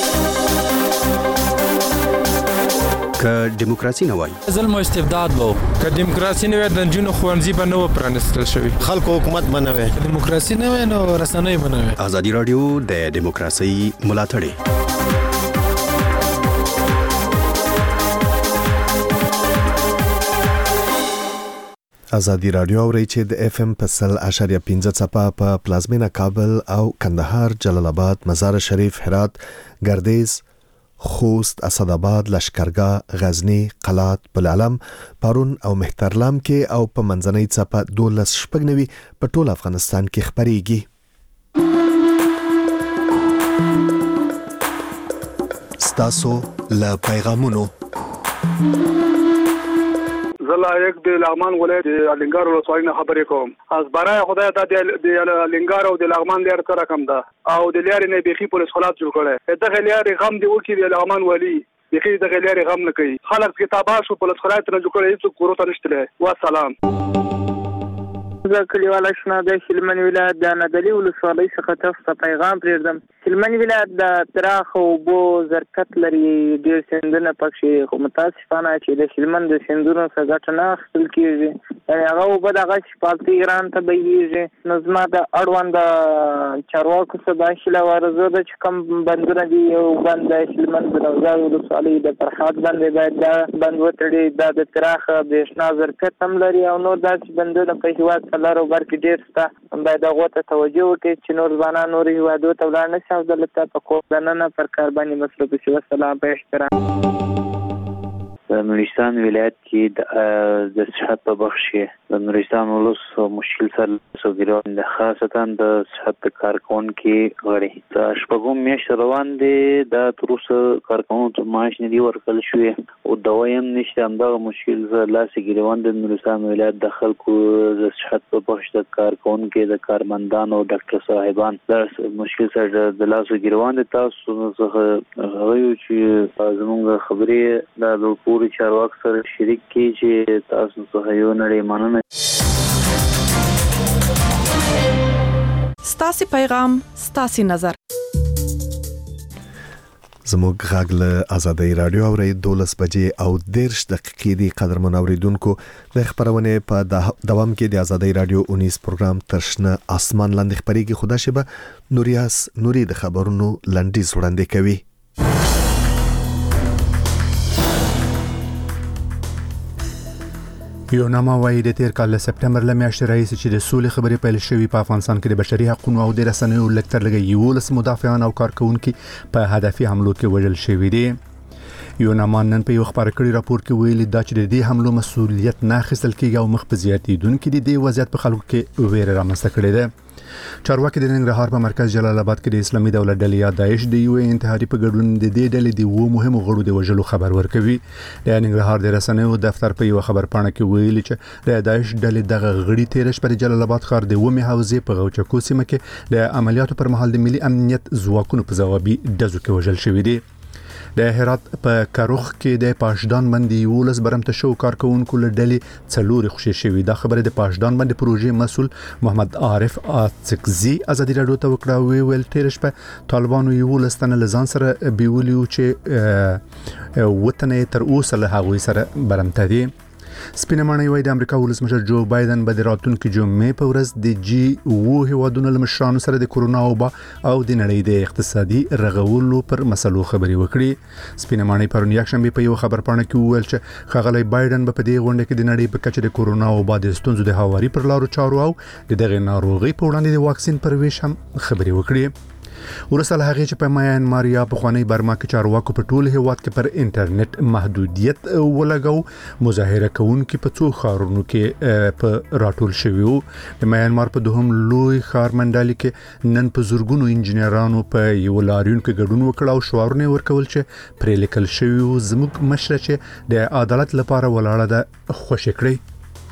که دیموکراسي نه وای ظلم او استبداد وو که دیموکراسي نه وای د جنونو خوانځي به نه پرانستل شوی خلکو حکومت بنوي دیموکراسي نه وای نو رسنۍ بنوي. ازادي رادیو د دیموکراسي ملاتړ ازادي رادیو اوري چې د اف ام په 100.15 صفه په پلازمینه کابل او کندهار جلال آباد مزار شریف هرات ګردیز خوست اسداباد لشکرګاه غزنی قلات بلعلم پرون او مهترلام کې او په منځنۍ صفه 12 په ټول افغانستان کې خبريږي. ستاسو له پیغامونو زلا یک د لغمان ولایت الینګار ولسوالۍ خبرې کوم از برای خدای د الینګار او د لغمان لري تر کم ده او د لارې نه بيخي پولیس خلاص جوړ کړي دغه لارې غم دی وکي د لغمان ولی بيخي دغه لارې غم نه کوي خلک کتابه شو پولیس خلاص نه جوړ کړي هیڅ کورته نشته. والسلام. زه کلیوال اشنا د هلمند ولایت د نادعلي ولسوالۍ څخه تاسو ته پیغام پرېږدم. هلمند ولایت د پراخه اوبو ظرفیت لري، ډېر سیندونه پکې، خو متاسفانه چې د هلمند د سیندونو څخه ګټه نه اخیستل کېږي، یعنې هغه اوبه دغه پالتي ایران ته بهیږي. نو زما د اړوند چارواکو څخه دا هیله وارزو ده چې کوم بندونه دي، یو بند د هلمند د روضا ولسوالۍ د فرحات بند باید دا بند وتړي، دا د پراخه برېښنا ظرفیت هم لري او نور داسې بندونه په هېواد په لر او بر کې ډېر شته، باید هغو ته توجه وکړي چې نور ځوانان نورو هېوادو ته ولاړ نه شي او دلته په کور دننه پر کار باندې مصروف شي. والسلام په احترام. د نورستان ولایت کې د صحت په بخش کې د نورستان ولس مشکل سره سوګریان د خاصتا د صحت کارکونکو غړي د شپږم میاشت روان دي، د تروسه کارکونکو معاش نه دی ورکړل شوی او دوایم نشته. همدغه مشکل سره لاس ګریوان د نورستان ولایت د خلکو د صحت په بخش د کارکونکو د کارمندانو او ډاکټر صاحبان د مشکل سره د لاس ګریوان د تاسو څخه غوښتل چې زموږ خبرې د پوری چارواک سره شریک کی چې تاسو څخه یو نړۍ مننه. ستاسو پیغام، ستاسو نظر. زموږ غږ له آزادۍ رادیو اوري 12 بجې او 13 دقیقې دی. قدرمن اوریدونکو، د خبرونه په دوام کې د آزادۍ رادیو 19 پروګرام ترشنه اسمان لاندې خبريږي. خدا شبه نوریاس نوري د خبرونو لنډیز وړاندې کوي. یوناما وايي د تیر کال سپټمبر لمیاشتې راهیسې چې د سولې خبرې پیل شوې په افغانستان کې د بشري حقوقو او د رسنیو لکتر لګي 11 مدافعان او کارکونکو په هدفي حملو کې وژل شوي دي. یوناما نن په یو خبري کړي راپور کې ویلي دا چې د دې حملو مسؤلیت نه اخیستل کیږي او مخ په زیاتېدونکو د دې وضعیت په خلکو کې ویره رامنځته کړې ده. چارواکي د ننګرهار په مرکز جلال آباد کې د اسلامي دولت ډلې یا داعش د یو انتحاري په ګډون د دې ډلې د وو مهمو غړو د وژلو خبر ورکوي. د ننګرهار د رسنیو دفتر په یو خبر پاڼه کې ویلي چې د داعش ډلې دغه غړي تیرش پر جلال آباد ښار د ومه حوزې په غوچکو سیمه کې د عملیاتو پر مهال د ملي امنیت ځواکونو په ځوابي ډزو کې وژل شوي دي. د هرات په کاروخ کې د پاشدان باندې ولس برمته شو کارکونکو له ډلې څلور خوشي شوی. دا خبره د پاشدان باندې پروژې مسول محمد عارف اڅکزي ازادي رادیو ته وکړه. ویل تیرش په طالبانو یو لستنه لزان سره بیولیو چې وطن تر اوسه له هغوی سره برمته دي. سپینمانه وای د امریکا ولسمشر جو بایدن به د راتلونکي جمعې په ورځ د G7 هیوادونو له مشرانو سره د کورونا وبا او د نړۍ د اقتصادي رغولو پر مسلو خبري وکړي. سپینمانه پرون یکشنبه په یو خبر پاڼه کې وویل چې ښاغلی بایدن په دې غونډه کې د نړۍ په کچه د کورونا وبا د ستونزو د هواري پر لارو چارو او دغه ناروغي په وړاندې د واکسین پر ویش هم خبري وکړي. ورسره هغه چې په میانمار یا په خوانی برما کې چارواکو په ټول هیواد کې پر انټرنیټ محدودیت ولګاو. مظاهره کوونکي په څو ښارونو کې په راټول شوي. د میانمار په دوهم لوی ښار منډالي کې نن په زورګونو انجنیرانو په یو لاریون کې ګډون وکړ او شعارونه ورکول چې پرې لیکل شوی زموږ مشره چې د عدالت لپاره ولاړه ده خوشی کړی.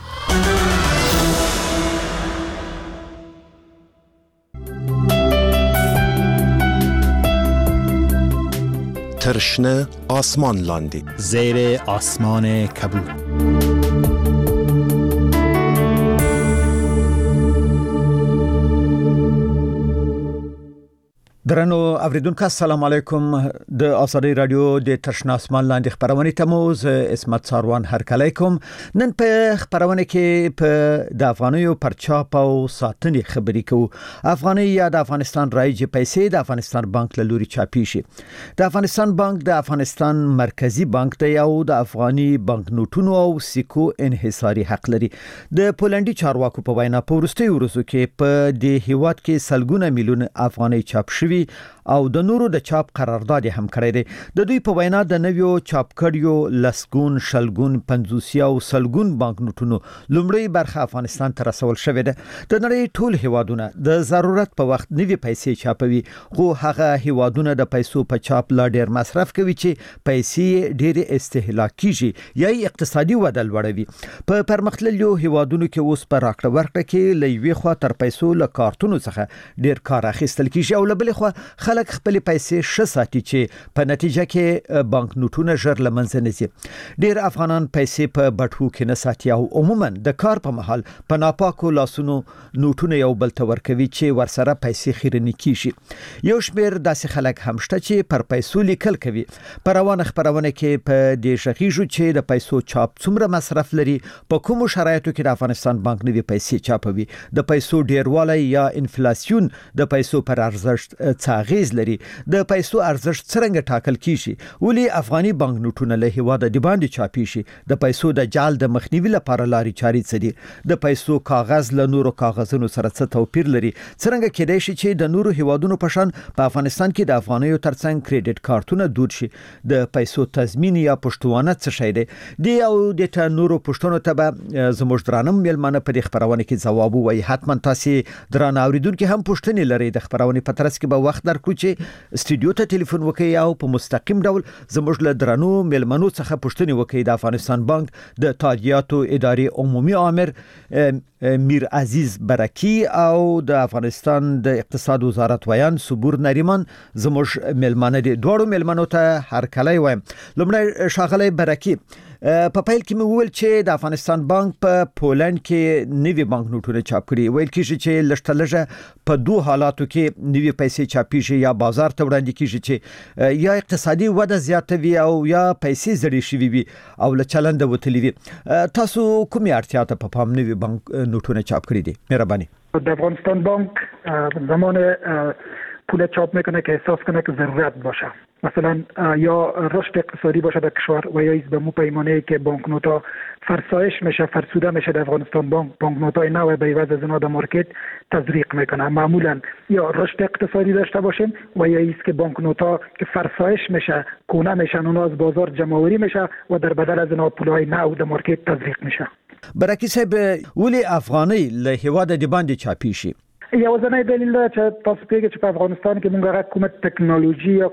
ترشنه آسمان لاندې زیر آسمان کبود. درنو اوریدونکو السلام علیکم. د آزادۍ رادیو د ترشنه اسمان لاندې خبرونه تموز اسمت ساروان هرکلی کوم. نن په خبرونه کې په د افغانیو پرچاپ او ساتنې خبرې کوو. افغاني یا د افغانستان رایج پیسې د افغانستان بانک له لوري چاپی شي. د افغانستان بانک د افغانستان مرکزی بانک دی او د افغاني بانک نوټونو او سکو انحصاري حق لري. د پولندي چارواکو په وینا په ورستي ورځو کې په د هیواد کې سلګونه میلیون افغاني چاپ شوي او د نورو د چاپ قرارداد هم کړی دی. د دوی په وینا د نویو چاپ کړیو لسګون شلګون 50 او سلګون بانک نوټونو لومړی برخه افغانستان ته رسول شوې ده. د نړۍ ټول هیوادونه د ضرورت په وخت نوي پیسې چاپوي، خو هغه هیوادونه د پیسو په چاپ لا ډیر مصرف کوي چې پیسې ډیر استهلاک کیږي یا اقتصادي وده لوړوي. په پرمختللو هیوادونو کې اوس پر راکړه ورکړه کې لوي خوا تر پیسو له کارتونو څخه ډیر کار اخیستل کیږي او له بل خوا خو خلک خپل پیسې شساتي چې په نتیجه کې بانک نوټونه ژر لمنځه نشي. ډیر افغانان پیسې په بټوو کې نه ساتي او عموما د کار په محل په ناپاکو لاسونو نوټونه یو بل ته ورکوي چې ورسره پیسې خیرنی کیږي. یو شمیر داسې خلک هم شته چې پر پیسو لیکل کوي. پر روانه خبرونه کې په دې شخیجو چې د پیسو چاپ څومره مصرف لري، په کومو شرایطو کې د افغانستان بانک نوي پیسې چاپوي، د پیسو ډیروالی یا انفلیسیون د پیسو پر ارزښت څه اغیز لري، د پیسو ارزښت څنګه ټاکل کیږي، ولې افغاني بانک نوټونه له هیواده د باندې چاپی شي، د پیسو د جعل د مخنیوي لپاره لارې چارې څه دي، د پیسو کاغذ له نورو کاغذونو سره څه توپیر لري، څنګه کېدای شي چې د نورو هیوادونو په شان په افغانستان کې د افغانیو ترڅنګ کریډټ کارتونه دود شي، د پیسو تضمین یا پښتوانه څه شي دی. دی او د نورو پښتنو ته به زموږ درانم ملمنه په دې خبرونه کې ځواب وایي. حتما تاسو درانه اوریدونکو هم پښتنې لري. د خبرونه په ترڅ کې به وخت درکړو چې استودیو ته ټلیفون وکړي او په مستقیم ډول زموږ له درانو ملمنو څخه پښتنې وکړي. د افغانستان بانک د تاجیاتو ادارې عمومي عامر میر عزیز برکی او د افغانستان د اقتصاد وزارت ویان صبور نریمان زموږ ملمنه دي. دوړو ملمنو ته هر کله وایم. لمړی شاغلی برکی، په پیل کې مې وویل چې د افغانستان بانک په پولند کې نوي بانک نوټونه چاپ کړي. ویل کېږي چې لږه په دوه حالاتو کې نوي پیسې چاپیږي، یا بازار ته وړاندې کېږي چې یا اقتصادي وده زیاتوي او یا پیسې زړې شوي وي او له چلنده وتلي وي. تاسو کومې اړتیا ته په پام نوي بانک نوټونه چاپ کړي دي؟ مهرباني. د افغانستان بانک زمان پول چاپ میکنه که احساس کنه که ضرورت باشه، مثلا یا رشد اقتصادی باشه در کشور و یا به مو پیمانه که بانکنوت ها فرسایش میشه، فرسوده میشه. در افغانستان بانکنوت های نو به عوض از اونها در مارکت تزریق میکنه. معمولا یا رشد اقتصادی داشته باشیم و یا ایست که بانکنوت ها که فرسایش میشه، کونه میشن، اونها از بازار جمع‌آوری میشه و در بدل از اونها پولای نو در مارکت تزریق میشه. برکی صاحب، ولی افغانی له هیواد د باندې چاپی شي؟ یوازینی دلیل دا چې تاسو پیږئ چې په افغانستان کې موږ کومه ټکنالوژي یا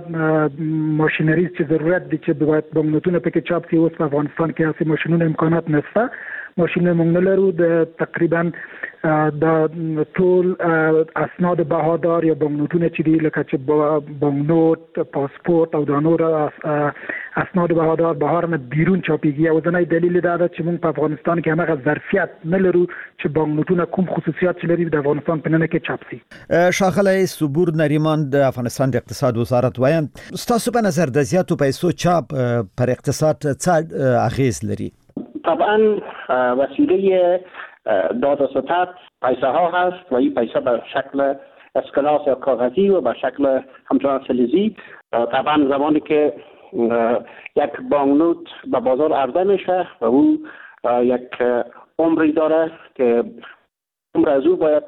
کومه ماشینری چې ضرورت دي چې باید بانکنوتونه پکې چاپ شي، اوس په افغانستان کې هیڅ ماشینونه امکانات نشته. ماشینونه موږ نه لرو. د تقریبا د ټول اسناد بهادار یا بانکنوتونه چې دي لکه چې بانکنوت، پاسپورت او د نور اسناد بهادار بهار نه بیرون چاپیږي. یوازینی دلیل دا ده چې موږ په افغانستان کې هغه ظرفیت نه لرو چې بانکنوتونه کوم خصوصیات چې لري د افغانستان په نن کې چاپ شي. شاغلی صبور نریمان د افغانستان د اقتصاد وزارت وایم، ستاسو په نظر د زیاتو پیسو چاپ پر اقتصاد څه اغیز لري؟ طبعا وسیله داد و ستد پیسه ها هست و این پیسه به شکل اسکناس یا کاغذی و به شکل همچنان فلزی. طبعا زمانی که یک بانکنوت به بازار عرضه میشه و او یک عمری داره که عمر از او باید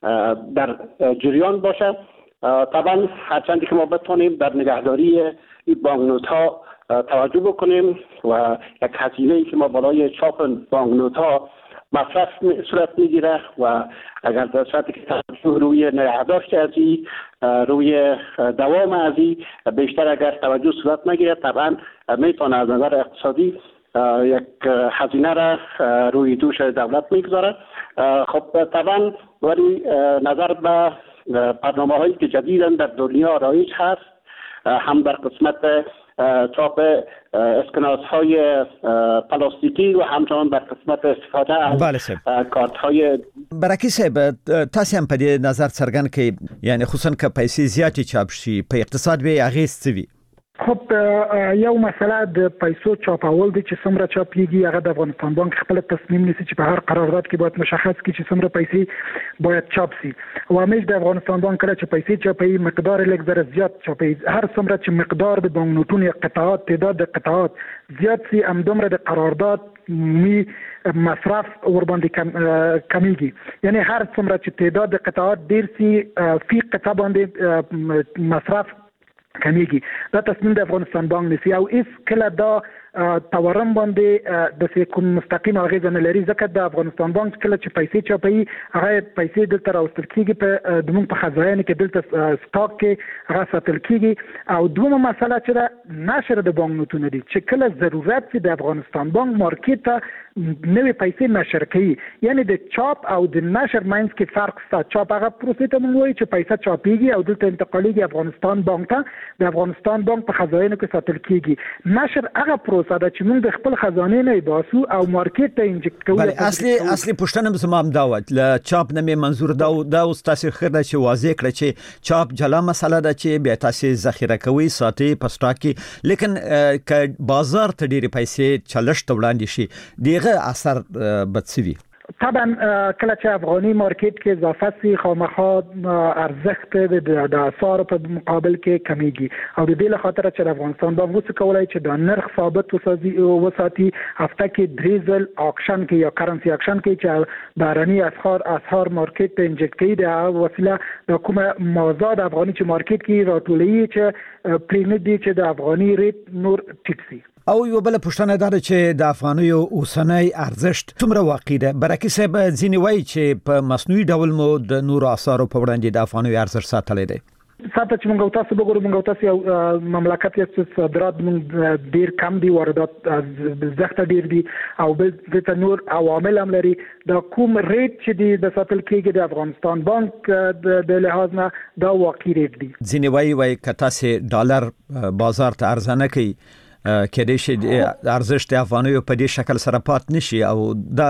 در جریان باشه. طبعا هرچندی که ما بتونیم در نگهداری این بانکنوت ها توجه بکنیم و یک هزینه‌ای که ما بالای چاپ بانکنوت ها مصرف صورت میگیره و اگر در صورتی که توجه روی نگهداشت از این، روی دوام از این بیشتر اگر توجه صورت نگیره، طبعا میتونه از نظر اقتصادی یک هزینه را روی دوش دولت میگذاره. خب طبعا ولی نظر به برنامه هایی که جدیداً در دنیا رایج هست، هم در قسمت چاپ اسکناس های پلاستیکی و همچنان در قسمت استفاده از کارت های. برکی صاحب، تاسو هم په دې نظر څرګند کړئ، یعنی خصوصا که پیسې زیاتې چاپ شي په اقتصاد به اغیز څه وي؟ خب یو مسله د پیسو چاپول دي چې څومره چاپیږي. هغه د افغانستان بانک خپل تصمیم نیسي چې په هر قرارداد کې باید مشخص کړي چې څومره پیسې باید چاپ شي. او همیشه د افغانستان بانک کله چې پیسې چاپي مقدار لږ ذره زیات چاپي. هر څومره چې مقدار د بانکنوتونو یا قطعات، تعداد د قطعات زیات سي، همدومره د قرارداد می مصرف ور باندې کمیږي. یعنی هر څومره چې تعداد د قطعات ډیر سي، فی قطعه باندې مصرف کمیږي. دا تصمیم د افغانستان بانک نیسي او اس کله دا تورم باندې د کوم مستقیم اغیز نه لري ځکه د افغانستان بانک کله چې پیسې چاپي هغه پیسې دلته راوستل کیږي په دموږ په خزانه کې دلته سٹاک کې هغه ساتل کیږي او دومره مسله چې نشر د بانک نوټونه دي چې کله ضرورت چې د افغانستان بانک مارکیټ ته نوې پیسې نشر کوي یعنی د چاپ او د نشر ماینس کې فرق شته چاپ هغه پروسې ته موږ وایي چې پیسې چاپيږي او دلته انتقاليږي افغانستان بانک ته د افغانستان بانک په خزانه کې ساتل کیږي نشر هغه پروسه ده چې موږ د خپل خزانه نه باسو او مارکیټ ته انجکټ کوو بله اصلي پښتنه زمام داوت ل چاپ نه منظور دا تاسو خره چې واضح کړ چې چاپ جلا مسله ده چې بیا تاسو ذخیره کوي ساتي په سٹاک کې لیکن ک بازار ته ډېری پیسې چلشت وړاندې شي دیغه اثر بدسوي طبعا کله چې افغاني مارکیټ کې اضافه سي خامخا ارزښت د اسعار په مقابل کې کمیږي او د دې لپاره چې افغانستان به وڅ کولای چې د نرخ ثابت وساتي هفته کې دریزل اکشن کې یا کرنسي اکشن کې چې بهرني اسعار مارکیټ ته انجکټ کوي د وسیله د کومه موضوع افغاني چې مارکیټ کې راټولوي چې پریمید دي چې د افغاني ریټ نور ټیټ سي او یو بل پښتنه ده چې د افغانیو اوسنۍ ارزښت څومره واقع ده برکه صاحب ځینې وایي چې په مصنوعي ډول مو د نورو اسعارو په وړاندې د افغانیو ارزښت ساتلې ده ساته چې موږ تاسو وګورو موږ تاسو یو مملکت یې صادرات موږ ډیر کم دي واردات زښت ډیر دي او د نور عوامل هم لري د کوم ریټ چې دی د ساتل کېږي د افغانستان بانک د لحاظ نه دا واقعي ریټ دي ځینې وایي کته سي ډالر بازار ته ارزانه کوي کېدې شي ارزښت افغانیو په دې شکل سره پات نشي او دا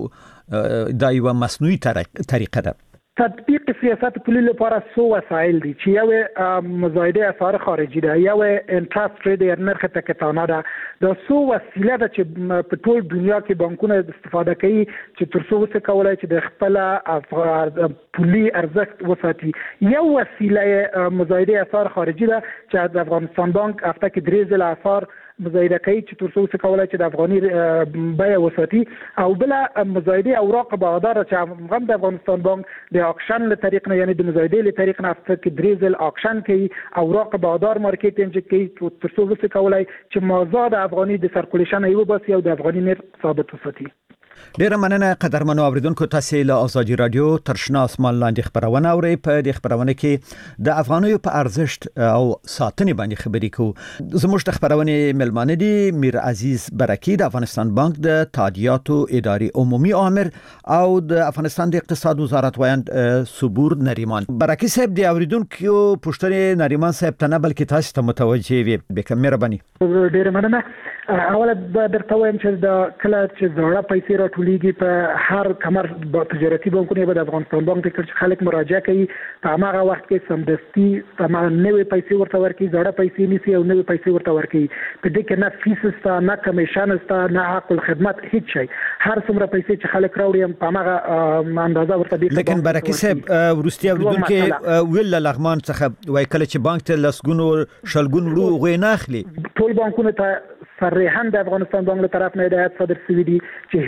یو مصنوعي طریقه ده تطبیق سیاست پولی لپاره سو وسایل دي چې یو مزایده اسعار خارجي ده یو انټرست ریټ د نرخ تکتانه ده د سو وسیله ده چې په ټول دنیا کې بانکونه استفاده کوي چې ترڅو څه کولای چې د خپل پولی ارزښت وساتي یو وسیله مزایده اسعار خارجي ده چې د افغانستان بانک هفته کې دریزل اسعار مزایده کوي چې ترڅو څه کولای چې د افغاني بیه وساتي او بل مزایده اوراق بهادار چې هم د افغانستان بانک د اکشن له طریق نه یعنی د مزایده له طریق نه هفته کې دریزل اکشن کوي اوراق بهادار مارکیټ انجکټ کوي ترڅو څه کولای چې موضوع د افغاني د سرکولیشن یو بس یو د افغاني نر ثابت وساتي ډیره مننه قدرمنو اوریدونکو تاسو له آزادي رادیو ترشنا اسمان لاندې خبرونه اوري په دې خبرونه کې د افغانیو په ارزښت او ساتنې باندې خبرې کوو زموږ د خبرونه ملمانه دي میر عزیز برکی د افغانستان بانک د تادیاتو اداري عمومي امر او د افغانستان د اقتصاد وزارت وایند صبور نریمان برکی صاحب د اوریدونکو پښتنې نریمان صاحب ته نه بلکې تاسو ته متوجه وي به مهرباني ډیره مننه اوله درته وایم چې د کله چې زړه پیسې راټولېږي په هر کمر تجارتي بانکونه به د افغانستان بانک ته چې خلک مراجعه کوي په هغه وخت کې سمدستي نوې پیسې ورته ورکړي زړه پیسې نیسي او نوې پیسې ورته ورکړي په دې کې نه فیس ستا نه کمیشن ستا نه حق الخدمت هیڅ شي هر څومره پیسې چې خلک راوړي په هغه اندازه ورته دي لیکن برکه صاحب ورستي اوریدونکو ویل لغمان څخه وای کله چې بانک ته لسګونو شلګون وړو غوي نه اخلي ټول بانکونه ته صریحا د افغانستان بانک له طرف نه هدایت صادر شوی دی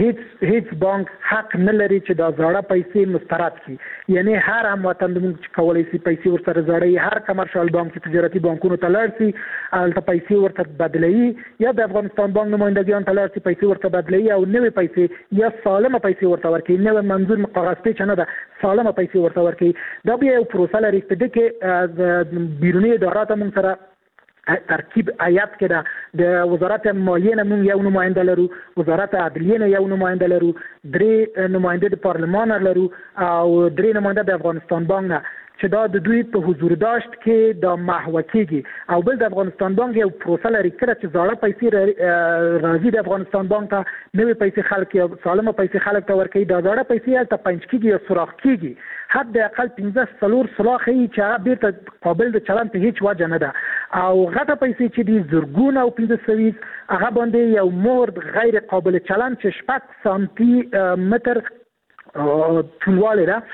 چې هیڅ بانک حق نه لري چې دا زړه پیسې مسترد کړي یعنی هر هموطن موږ کولای شي پیسې ورسره زړې هر کمرشال بانک تجارتي بانکونو ته لاړ شي البته پیسې ورته بدلوي یا د افغانستان بانک نمائندګان ته لاړ شي پیسې ورته بدلوي او نوې پیسې یا سالمه پیسې ورته ورکړي نوې منظور کاغذ پیچ نه ده سالمه پیسې ورته ورکړي دا بیا یو پروسه لري په دې کې بیرونی ادارات هم سره ترکیب آیات کې دا د وزارت مالیې نه موږ یو نماینده لرو وزارت عدلیه نه یو نماینده لرو درې نماینده د پارلمان لرو او درې نماینده د افغانستان بانک نه چې دا د دوی په حضور داشت کې د محو کېږي او بل د افغانستان بانک یو پروسه لري کړه چې زړه پیسې راځي د افغانستان بانک ته نوې پیسې خلک یا سالمه پیسې خلک ته ورکوي دا زړه پیسې هلته پنځ کېږي یا سوراخ کېږي حد اقل 15 سلاخ یې چې بیرته قابل د چلن په هیڅ وجه نه ده او غټه پیسې چې دي زرګونه او 1500 هغه باندې یو مور غیر قابل چلن چې 6 سانتي متر طولواله ده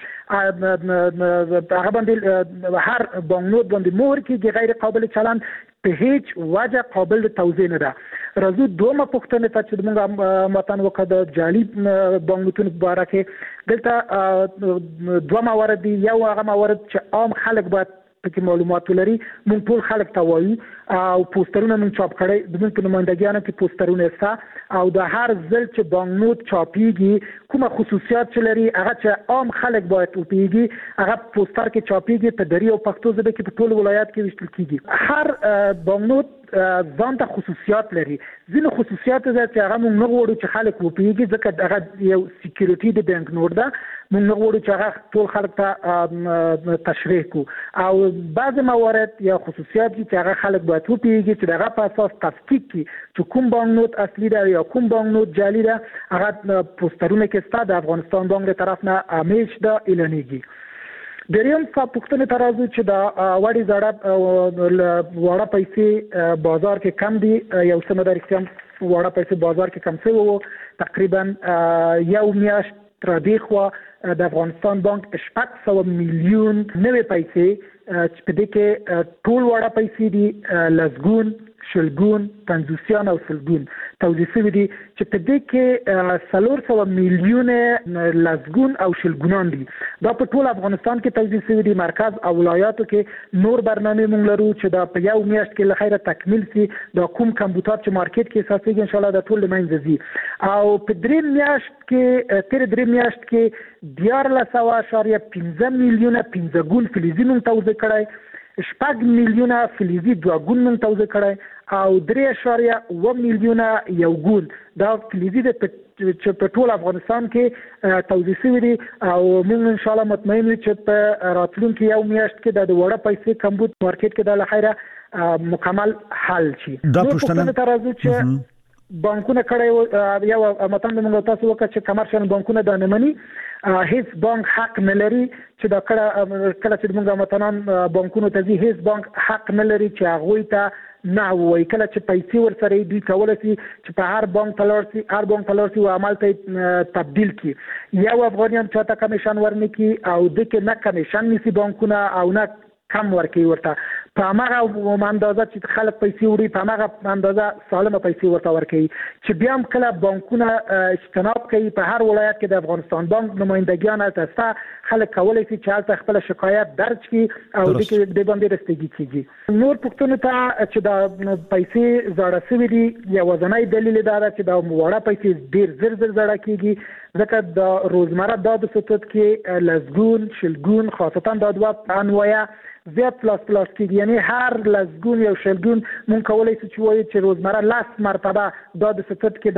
هغه باندې هر بانکنوټ باندې مهر کېږي غیر قابل چلن په هیڅ وجه قابل د توزیع نه ده راځو دومره پوښتنه ته چې موږ متن وکړو د جعلي بانکنوټونو په اړه کې دلته دوه موارد دي یو هغه موارد چې عام خلک باید پکې معلومات لري موږ ټول خلک ته وایو او پوسټرونه موږ چاپ کړي د موږ په نمائندګیانو کې پوسټرونه ستا او د هر ځل چې بانکنوټ چاپیږي کومه خصوصیات چې لري هغه چې عام خلک باید وپیږي هغه پوسټر کې چاپیږي په دری او پښتو ژبه کې په ټول ولایت کې وشتل کیږي هر بانکنوټ ځان ته خصوصیات لري ځینې خصوصیات چې هغه موږ نه غواړو چې خلک وپیږي ځکه هغه یو سکیورټي د بانک نوټ ده موږ نه غواړو چې هغه ټول خلک ته تشریح کو او بعض موارد یا خصوصیات چې هغه خلک باید وپیږي چې هغه په اساس تفکیک کی چې کوم بانک نوټ اصلي ده یا کوم بانک نوټ جعلي ده هغه پوسټرونه کې ستاسو د افغانستان بانک له طرف نه همیش د اعلانېږي دریم پوښتنه ترازو چې دا وړي زړه وړه پیسې بازار کې کم دي یو څه مدار کم وړه پیسې بازار کې کم څه وو تقریبا یو میاشت تر دې خو د افغانستان بانک 600 میلیون نوې پیسې چې په دې کې ټول وړه پیسې دي لزګون شلګون 500 او سلګون توزیع شوی دي چې په دې کې 300 میلیون لزګون او شلګونان دي دا په ټول افغانستان کې توزیع شوی دي مرکز او ولایاتو کې نور برنامه مونږ لرو چې دا په یو میاشت کې لخیره تکمیل شي دا کوم کمپیوټر چې مارکیټ کې اساسي ان شاء الله دا ټول منځ زی او په درې میاشت کې تر درې میاشت کې 14.15 میلیونه 15 ګون فلزي نوم توزیع کړای 6 میلیونه فلزي 2 ګون نوم توزیع کړای او 3.1 میلیونه یو ګون دا فلزي د چې په ټول افغانستان کې توزیع شوی دي او موږ ان شاء الله مطمئن یو چې په راتلونکي یو میاشت کې د وړه پیسې کمبود مارکیټ کې د لخیره مکمل حل شي دا پوښتنه ترازو چې بانکونه کړي یو متن موږ تاسو وکړه چې کمرشل بانکونه د نمنې هیڅ بانک حق نه لري چې دا کله چې موږ متنان بانکونو ته ځي هیڅ بانک حق نه لري چې هغه ته نه وای کله چې پیسې ورسره دوی کولای شي چې په هر بانک تلورسي او عمل ته تبدیل کی یو افغانیان چاته کمیشن ورنکي او د کې نه کمیشن نسی بانکونه او نه کم ورکی ورته په هغه اندازه چې خلک پیسې وړي په هغه اندازه سالمه پیسې ورته ورکوي چې بیا هم کله بانکونه اجتناب کوي په هر ولایت کې د افغانستان بانک نمائندګیان هلته خلک کولی شي چې هلته خپل شکایت درج کړي او د کې باندې رسیدګي کیږي نور پوښتنه ته چې دا پیسې زړه شوي دي یا وزنای دلیل دا ده چې دا وړه پیسې ډیر زر زړه کیږي ځکه د روزمره د ستوت کې لزګون شلګون خاصتا د دوه انواع زیات پلاس کېږي یعنی هر لزګون یو شلګون مونږ کولای شو چې وایو چې روزمره 10 مرتبه د ستوت کې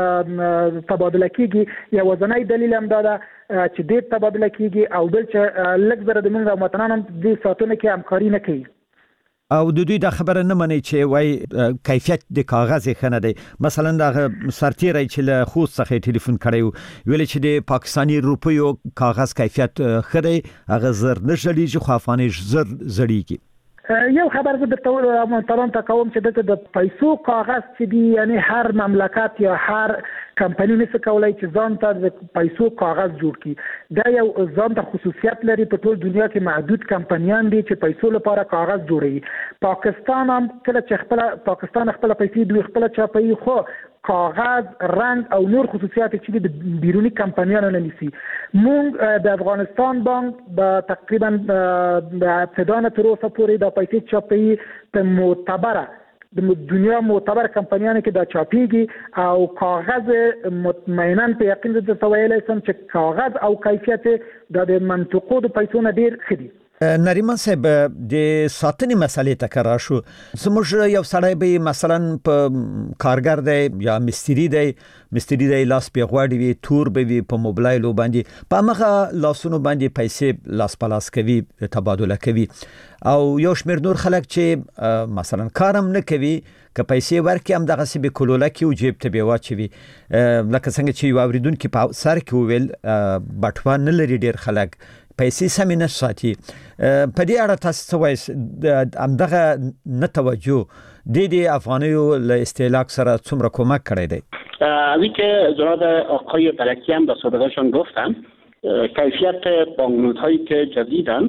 د تبادله کېږي یا وزنای دلیل هم دا ده چې د تبادله کېږي او بل چې لږ زره د مونږ متنانم د ساتونه کې همکاري نه کوي او د دوی د خبره نه مني چې وای کیفیت د کاغذ خنه دی مثلا د سرتیری چې له خوست څخه ټلیفون کړی ویل چې د پاکستانی روپیو کاغذ کیفیت خره هغه زر نشړي خو افغاني زر زړیږي یو خبر زه د تلان ته کوم چې د پیسو کاغذ چې دی یعنی هر مملکت یا هر کمپنی نشي کولای چې ځان ته د پیسو کاغذ جوړ کړي دا یو ځان ته خصوصیت لري په ټول دنیا کې محدود کمپنیان دي چې پیسو لپاره کاغذ جوړي پاکستان هم کله چې پاکستان خپل پیسې دوی خپل چاپي خو کاغذ رنگ او نور خصوصیات چې د بیرونی کمپنیانو نه نیسي مونږ د افغانستان بانک د تقریبا د ابتدانه تر اوسه پورې د پیسې چاپي په معتبره د دنیا معتبر کمپنیانو کې دا چاپیږي او کاغذ مطمئنا په یقین د تویلې سم چې کاغذ او کیفیت د منطقو د پیسو نه ډیر خدي نریمان صاحب د ساتنې مسلې ته کرا شو زموږ یو سړی به مثلا په کارګر دی یا مستری دی لاس په غواړي وي تور به وي په موبایل باندې په هغه لاسونو باندې پیسې لاس پلاس کوي تبادله کوي او یو شمېر نور خلک چې مثلا کارم نه کوي که پیسې ورکړي هم دغه سی به کولوله کې او جیب ته به واچوي لکه څنګه چې یو اوریدونکو په سر کې وویل بټوا نه لري ډیر خلک پیسې سمې نه ساتي په دې اړه تاسو څه وایئ همدغه نه توجه د افغانیو له استهلاک سره څومره کمک کړی دی اوی که جناب آقای بلکی هم در سابقهشان گفتن کیفیت بانکنوت هایی که جدیدن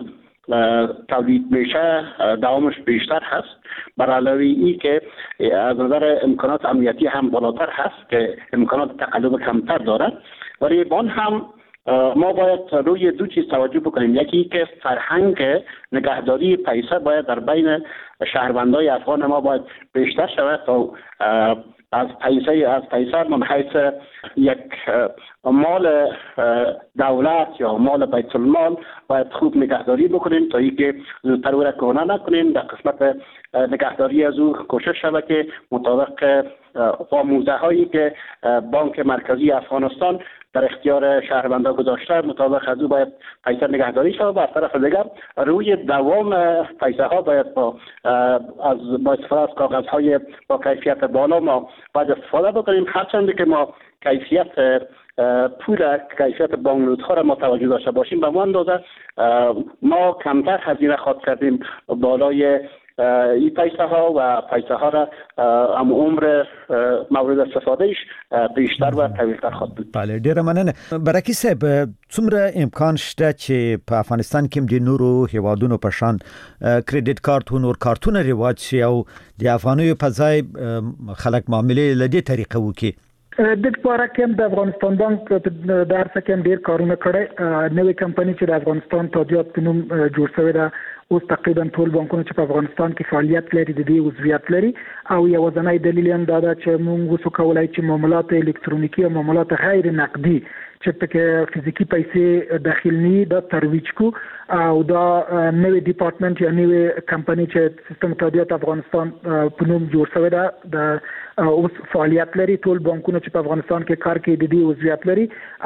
تولید میشه دوامش بیشتر هست بر علاوه ای که از نظر امکانات امنیتی هم بالاتر هست که امکانات تقلب کمتر دارد ولی بان هم ما باید روی دو چیز توجه بکنیم. یکی که فرهنگ نگهداری پیسه باید در بین شهروندای افغان ما باید بیشتر شود تا از پیسه من حیث یک مال دولت یا مال بیت المال باید خوب نگهداری بکنیم تا اینکه زودتر او را کهنه نکنیم. در قسمت نگهداری از او کوشش شود که مطابق آموزه هایی که بانک مرکزی افغانستان در اختیار شهروندان گذاشته مطابق از او باید پیسه نگهداری شود. و از طرف دیگر روی دوام پیسه ها باید با استفاده از کاغذ های با کیفیت بالا ما باید استفاده بکنیم. هرچند که ما کیفیت پول کیفیت بانکنوت ها را ما توجه داشته باشیم، به ما اندازه ما کمتر هزینه خواهد کردیم بالای این پیسه ها و پیسه ها را عمر مورد استفادهش بیشتر و طویل‌تر خواهد بود. بله، ډیره مننه. برکی صاحب، څومره امکان شته چې په افغانستان کې د نورو هیوادونو په شان کریډټ کارت او نور کارتونه رواج شي او د افغانیو په ځای خلک معاملې له دې طریقې وکړي؟ د لپاره کوم د افغانستان بانک د ارڅ کوم ډیر کارونه کړي. نوې کمپنی چې د افغانستان تادیات په نوم جوړ شوی ده، اوس تقریبا ټول بانکونه چې په افغانستان کې فعالیت لري د دې عضویت لري. او یو ځنای دلیل هم دا ده چې موږ وسو کولای چې معاملات الکترونیکی او معاملات غیر نقدي چې پکې فزیکی پیسې داخل نه د ترویج کو او دا نوې ډپارټمنټ یا نوې کمپنی چې سیستم تادیات افغانستان په نوم جوړ شوی ده د اوس فعالیت لري. ټول بانکونه چې په افغانستان کې کار کوي د دې عضویت لري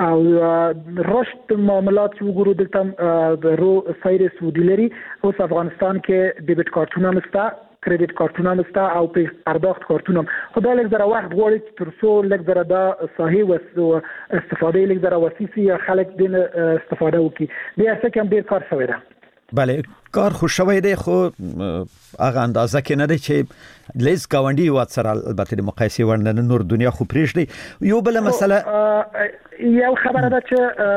او رشد معاملات چې وګورو دلته د رو سایر سعودي لري. اوس افغانستان کې ډیبټ کارتونه مستا، کریډټ کارتونه مستا او په پرداخت کارتونه. خدای لږ زره وخت غواړي چې ترڅو لږ زره دا صحیح و استفاده لږ زره وسیسي خلک دین استفاده وکړي. د اسه کوم ډیر کار شوی ده. بله، کار خو شوی دی، خو هغه اندازه کې نه دی چې لیز گاونډي وات سره البته د مقایسې وړ نه نور دنیا خو پرېږدي. یو بل مسله یو خبره ده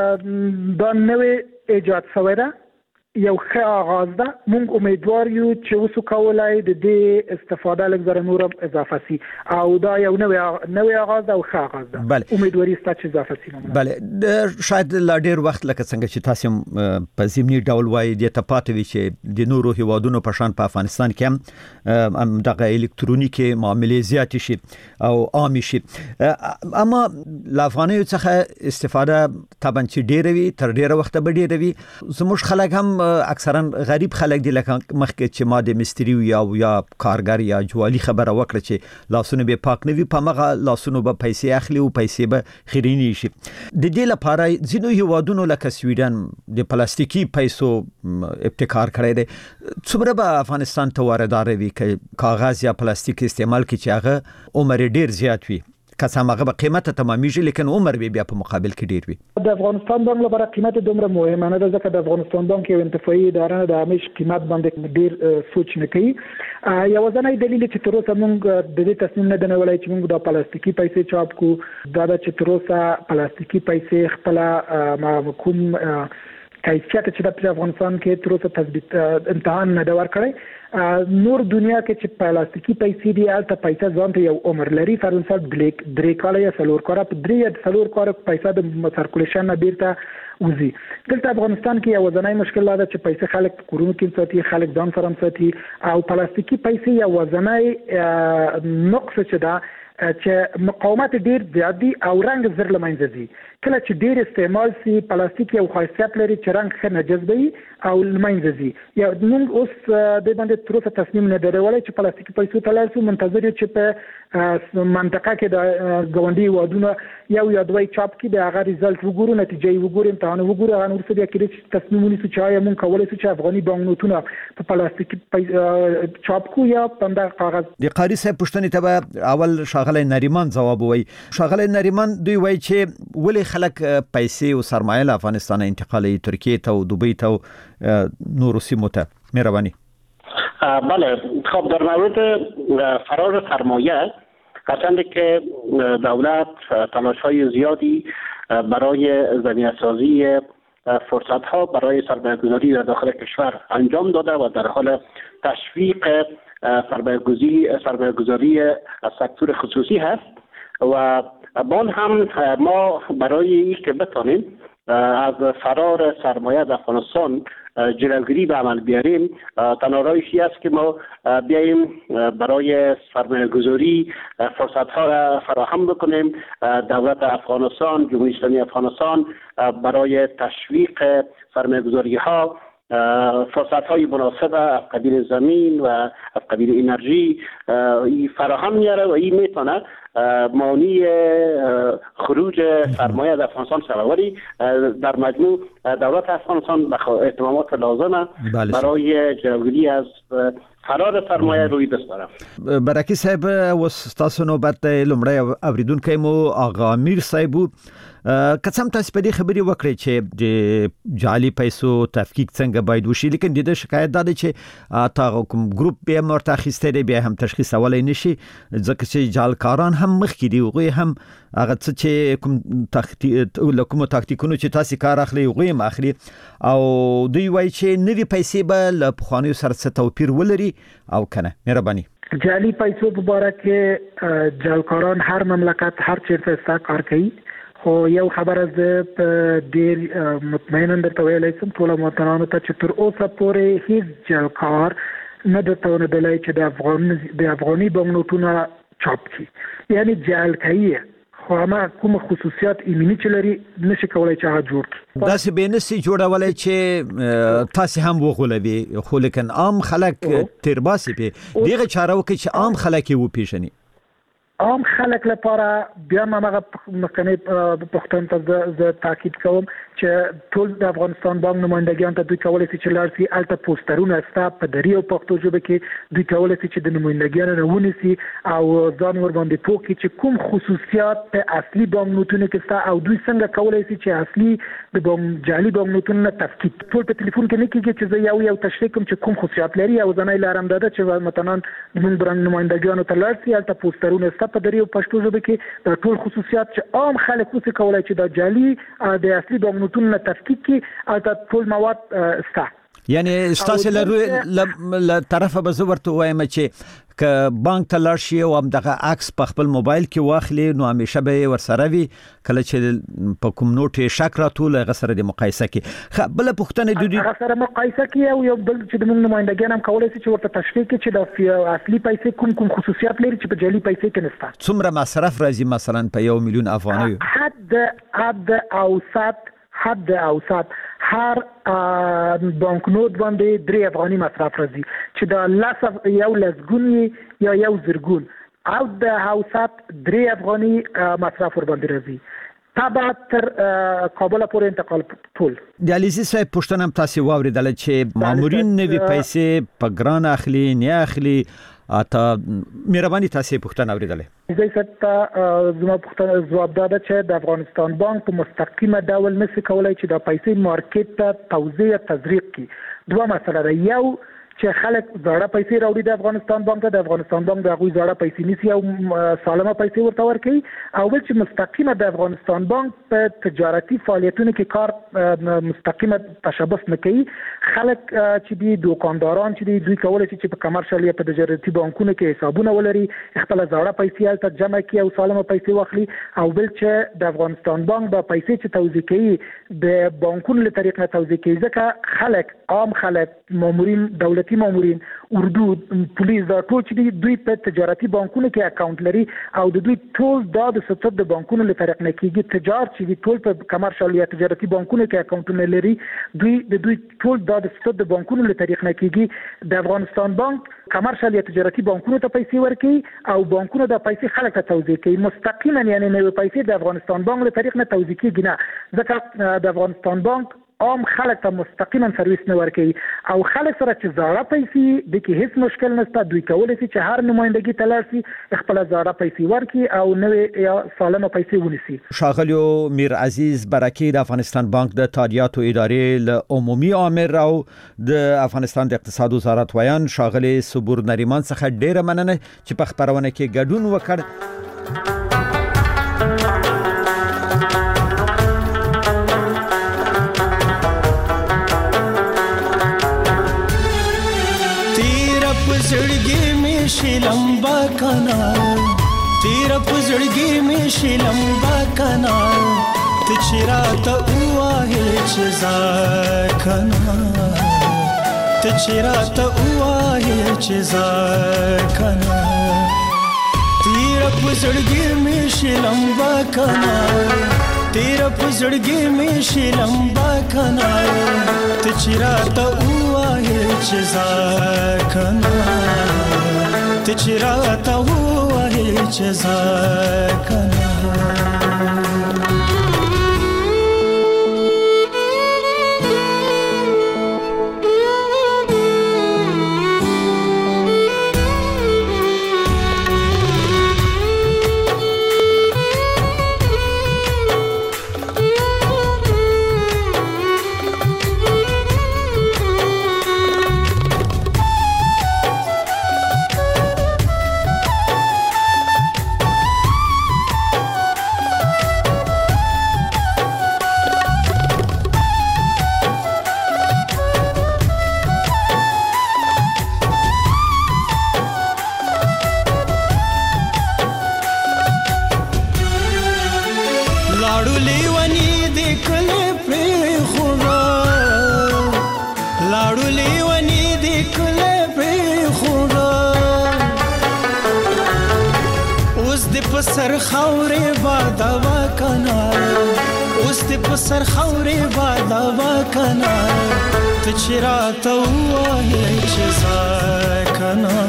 چې دا نوې ایجاد شوی ده، یو ښه آغاز ده. مونږ امیدوار یو چې وسو کولای د دې استفاده لږ زره نور اضافه سي او دا یو نوې آغاز ده او ښه آغاز ده. امیدواري ست چې اضافه سي. بله، شاید لا ډیر وخت لکه څنګه چې تاسو په ضمني ډول وایي د تپاتې وی چې د نورو هیوادونو په شان په افغانستان کې هم دغه الکترونیکی معاملې زیات شي او عام شي. اما له افغانیو څخه استفاده طبعا چې ډیر وي، تر ډیره وخت به ډیر وي. زموږ خلک هم اکثرا غریب خلک دي، لکه مخکې چې ما د مستری یا کارګر یا جوالي خبره وکړه چې لاسونه به پاک نه وي، په مغه لاسونو به پیسې اخلي او پیسې به خیرینی شي. د دې لپاره ځینو هیوادونو لکه سویډن د پلاستیکي پیسو ابتکار کړی دی. څومره به افغانستان ته واردات وي چې کاغذ یا پلاستیک استعمال کوي چې هغه عمر ډیر زیات وي، قسم هغه به قیمت تمامېږي لیکن عمر به بیا په مقابل کې ډیر وي. د افغانستان بانک لپاره قیمت دومره مهمه نه ده، ځکه د افغانستان بانک یو انتفاعي اداره نه ده، همیش قیمت باندې ډیر سوچ نه کوي. یو ځنای دلیل چې تر اوسه موږ د دې تصمیم نه دی نیولی چې موږ د پلاستیکي پیسې چاپ کو، دا چې تر اوسه پلاستیکي پیسې خپل کوم کیفیت چې د افغانستان کې تر اوسه تثبیت امتحان نه دا ورکړی. نور دنیا کې چې پلاستیکي پیسې دی البته پیسې ځان ته یو عمر لري. فر مثال درې کاله یا څلور کاله په درې څلور کاله پیسې د سرکولیشن نه بیرته وزي. دلته افغانستان کې یو ځنای مشکل ده چې پیسې خلک په کورونو کې ساتي، خلک ځان سره ساتي او پلاستیکي پیسې یو ځنای نقص چې دا چې مقاومت ډیر زیات دي او رنګ زر لمنځه ځي. کله چې ډیر استعمال سي پلاستیک یو خاصیت لري چې رنګ ښه نه جذبوي او لمنځه ځي. یا موږ اوس د باندې تر اوسه تصمیم نه درولای چې پلاستیکي پیسو ته لاړ شو. منتظر یو چې په منطقه کې د ګاونډي هیوادونو یو یا دوی چاپ کې د هغه ریزلټ وګورو، نتیجې وګورو، امتحان وګورو، هغه نور څه بیا کې چې تصمیم ونیسو چې آیا موږ کولای شو چې افغاني بانکنوتونه په پلاستیکي چاپ کو یا په دغه کاغذ. د قاری صاحب پوښتنې ته اول شاغلی نریمان ځواب وایي. شاغلی نریمان دوی وایي چې ولې خلک پیسې او سرمایه له افغانستان انتقالوي ترکیه ته او دوبی ته او نورو سیمو ته؟ مهربانی. بله، خب در مورد فرار سرمایه هرچند که دولت تلاش‌های زیادی برای زمینه‌سازی فرصت‌ها برای سرمایه‌گذاری در داخل کشور انجام داده و در حال تشویق سرمایه‌گذاری از سکتور خصوصی هست و بان هم ما برای اینکه بتانیم از فرار سرمایه در افغانستان جلوگیری به عمل بیاریم، تنها راهی است که ما بیاییم برای سرمایه گذاری فرصت ها را فراهم بکنیم. دولت افغانستان، جمهوری اسلامی افغانستان برای تشویق سرمایه گذاری ها فرصت های مناسب از قبیل زمین و از قبیل انرژی فراهم میاره و این میتونه مانع خروج سرمایه در افغانستان شود. ولی در مجموع دولت افغانستان اهتمامات لازمه برای جلوگیری از فرار سرمایه روی دست داره. برکی صاحب وستاسو نوبت لمړی اوریدونکو مو آغا امیر صاحب قسم تاسو په دې خبرې وکړې چې د جعلي پیسو تفکیک څنګه باید وشي، لیکن د شکایت ده چې تا کوم ګروپ به مرته اخیسته دی بیا هم تشخیصولای نشي، ځکه چې جعلکاران هم مخکې دي، هغوی هم هغه څه چې کوم تاکتیکونو چې تاسو کار اخلي هغوی هم اخلي او دوی وایي چې نوې پیسې به له پخوانیو سره څه توپیر ولري او کنه. مهرباني. جعلي پیسو په باره کې جعلکاران هر مملکت هر چیرته کار کوي، خو یو خبره زه په ډیر مطمئنا درته ویلی شم ټولو وطنانو ته چې تر اوسه پورې هیڅ جعلکار نه درته وندلی چې د افغاني بانکنوټونه چاپ کړي، یعنی جعل کوي خو هغه کوم خصوصیات ایمني چې لري نشي کولای چې هغه جوړ کړي. داسې به نشي جوړولای چې تاسو هم وغولوي، خو لیکن عام خلک تیرباسي په دغه چاره وکړي چې عام خلک یې وپیژني. عام خلک لپاره بیا هغه مخکنی پښتون ته زه تاکید کوم چې ټول د افغانستان بانک نمائندګیان ته دوی کولای شي چې لاړ شي الته پوسټرونه ستا په دری او پښتو ژبه کې دوی کولای شي چې د نمائندګیانو نه ونیسي او ځان ور باندې پوه کړي چې کوم خصوصیات په اصلي بانک نوټونو کې ستا او دوی څنګه کولای شي چې اصلي د بانک جعلي بانک نوټونو تفکیک ټول په ټلیفون کې نه کېږي چې زه یو تشریح کوم چې کوم خصوصیات لري او ځنه لارم ده چې مثلا د موږ برند نمائندګیانو ته لاړ شي الته پوسټرونه ستا په دری او پښتو ژبه کې د ټول خصوصیات چې عام خلک وڅ کولای چې د جعلي د اصلي بانک نوټونو تفکیک کې البته ټول مواد ستا، یعنی ستاسو له طرفه به زه ورته وایم چې که بانک ته لاړ شي او همدغه عکس په خپل موبایل کې واخلي نو همیشه به ورسره وي، کله چې په کوم نوټ شک راټول هغه سره د مقایسه کې بل پوښتنه د دوی سره مقایسه کې او یو بل چې د موږ نمائندګان هم کولای شي چې ورته تشریح کړي چې د اصلي پیسې کوم خصوصیات لري چې په جعلي پیسې کې نشته. څومره مصرف راځي مثلا په 1 میلیون افغانیو؟ حد اوسط هر بانکنوټ باندې 3 افغاني مصرف راځي چې د یو لسګونی یا یو زرګون او د اوسط 3 افغاني مصرف ور باندې راځي. تابع تر کابل پورې انتقال ټول. د علیزي صاحب پښتنه تاسو واوریدل چې مامورین نوې پیسې په ګران اخلي نه اخلي، اته مهرباني تاسو پښتنه اوریدلې؟ زه ستاسو زما پښتنه جواب ده چې د افغانستان بانک په مستقیمه ډول نشي کولای چې د پیسې مارکیټ ته توزیع تزریق کړي. دوه مسله ده، یو چې خلک زړه پیسې راوړي د افغانستان بانک ته، د افغانستان بانک د هغوی زړه پیسې نیسي او سالمه پیسې ورته ورکوي، او بل چې مستقیمه د افغانستان بانک په تجارتي فعالیتونو کې کار مستقیمه تشبث نه کوي. خلک چې دي دوکانداران چې دي دوی کولی شي چې په کمرشل یا په تجارتي بانکونو کې حسابونه ولري، خپل زړه پیسې هلته جمع کړي او سالمه پیسې واخلي، او بل چې د افغانستان بانک به پیسې چې توزیع کوي د بانکونو له طریق نه توزیع کوي، ځکه خلک عام خلک مامورین دولتي مامورین اردو پولیس دا ټول چې دوی په تجارتي بانکونو کې اکاونټ لري او د دوی ټول د ستر د بانکونو له طریق نه کېږي. تجارت چې ټول په کمرشل یا تجارتي بانکونو کې اکاونټونه لري دوی ټول د ستر د بانکونو له طریق نه کېږي. د افغانستان بانک کمرشل یا تجارتي بانکونو ته پیسې ورکوي او بانکونو د پیسې خلک ته توزیع کوي مستقیما، یعنی نوې پیسې د افغانستان بانک له طریق نه توزیع کېږي نه، ځکه د افغانستان بانک عام خلک ته مستقیما سرویس نه ورکوي او خلک سره چې زړه پیسې د کې هیڅ مشکل نشته، دوی کولی شي چې هر نمائندګي ته لاړ شي خپل زړه پیسې ورکړي او نوې یا سالمه پیسې ونیسي. ښاغلی میر عزیز برکی د افغانستان بانک د تادیاتو ادارې له عمومي عامر او د افغانستان د اقتصاد وزارت ویان ښاغلی صبور نریمان څخه ډیره مننه چې په خبرونه کې ګډون وکړ. زړګي می شلمبا کنا تیر پزړګي می شلمبا کنا ته چیرته وایې چې ځکنا ته چیرته وایې چې ځکنا تیر پزړګي می شلمبا کنا تیر پزړګي می شلمبا کنا ته چیرته وایې چې ځکنا ته چیرته وایې چې ځکنا سر خورې بادوا کنا اوس دې په سر خورې بادوا کنا ته چیرته وایې چې ځکنا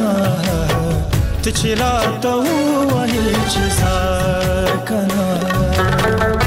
ته چیرته وایې چې ځکنا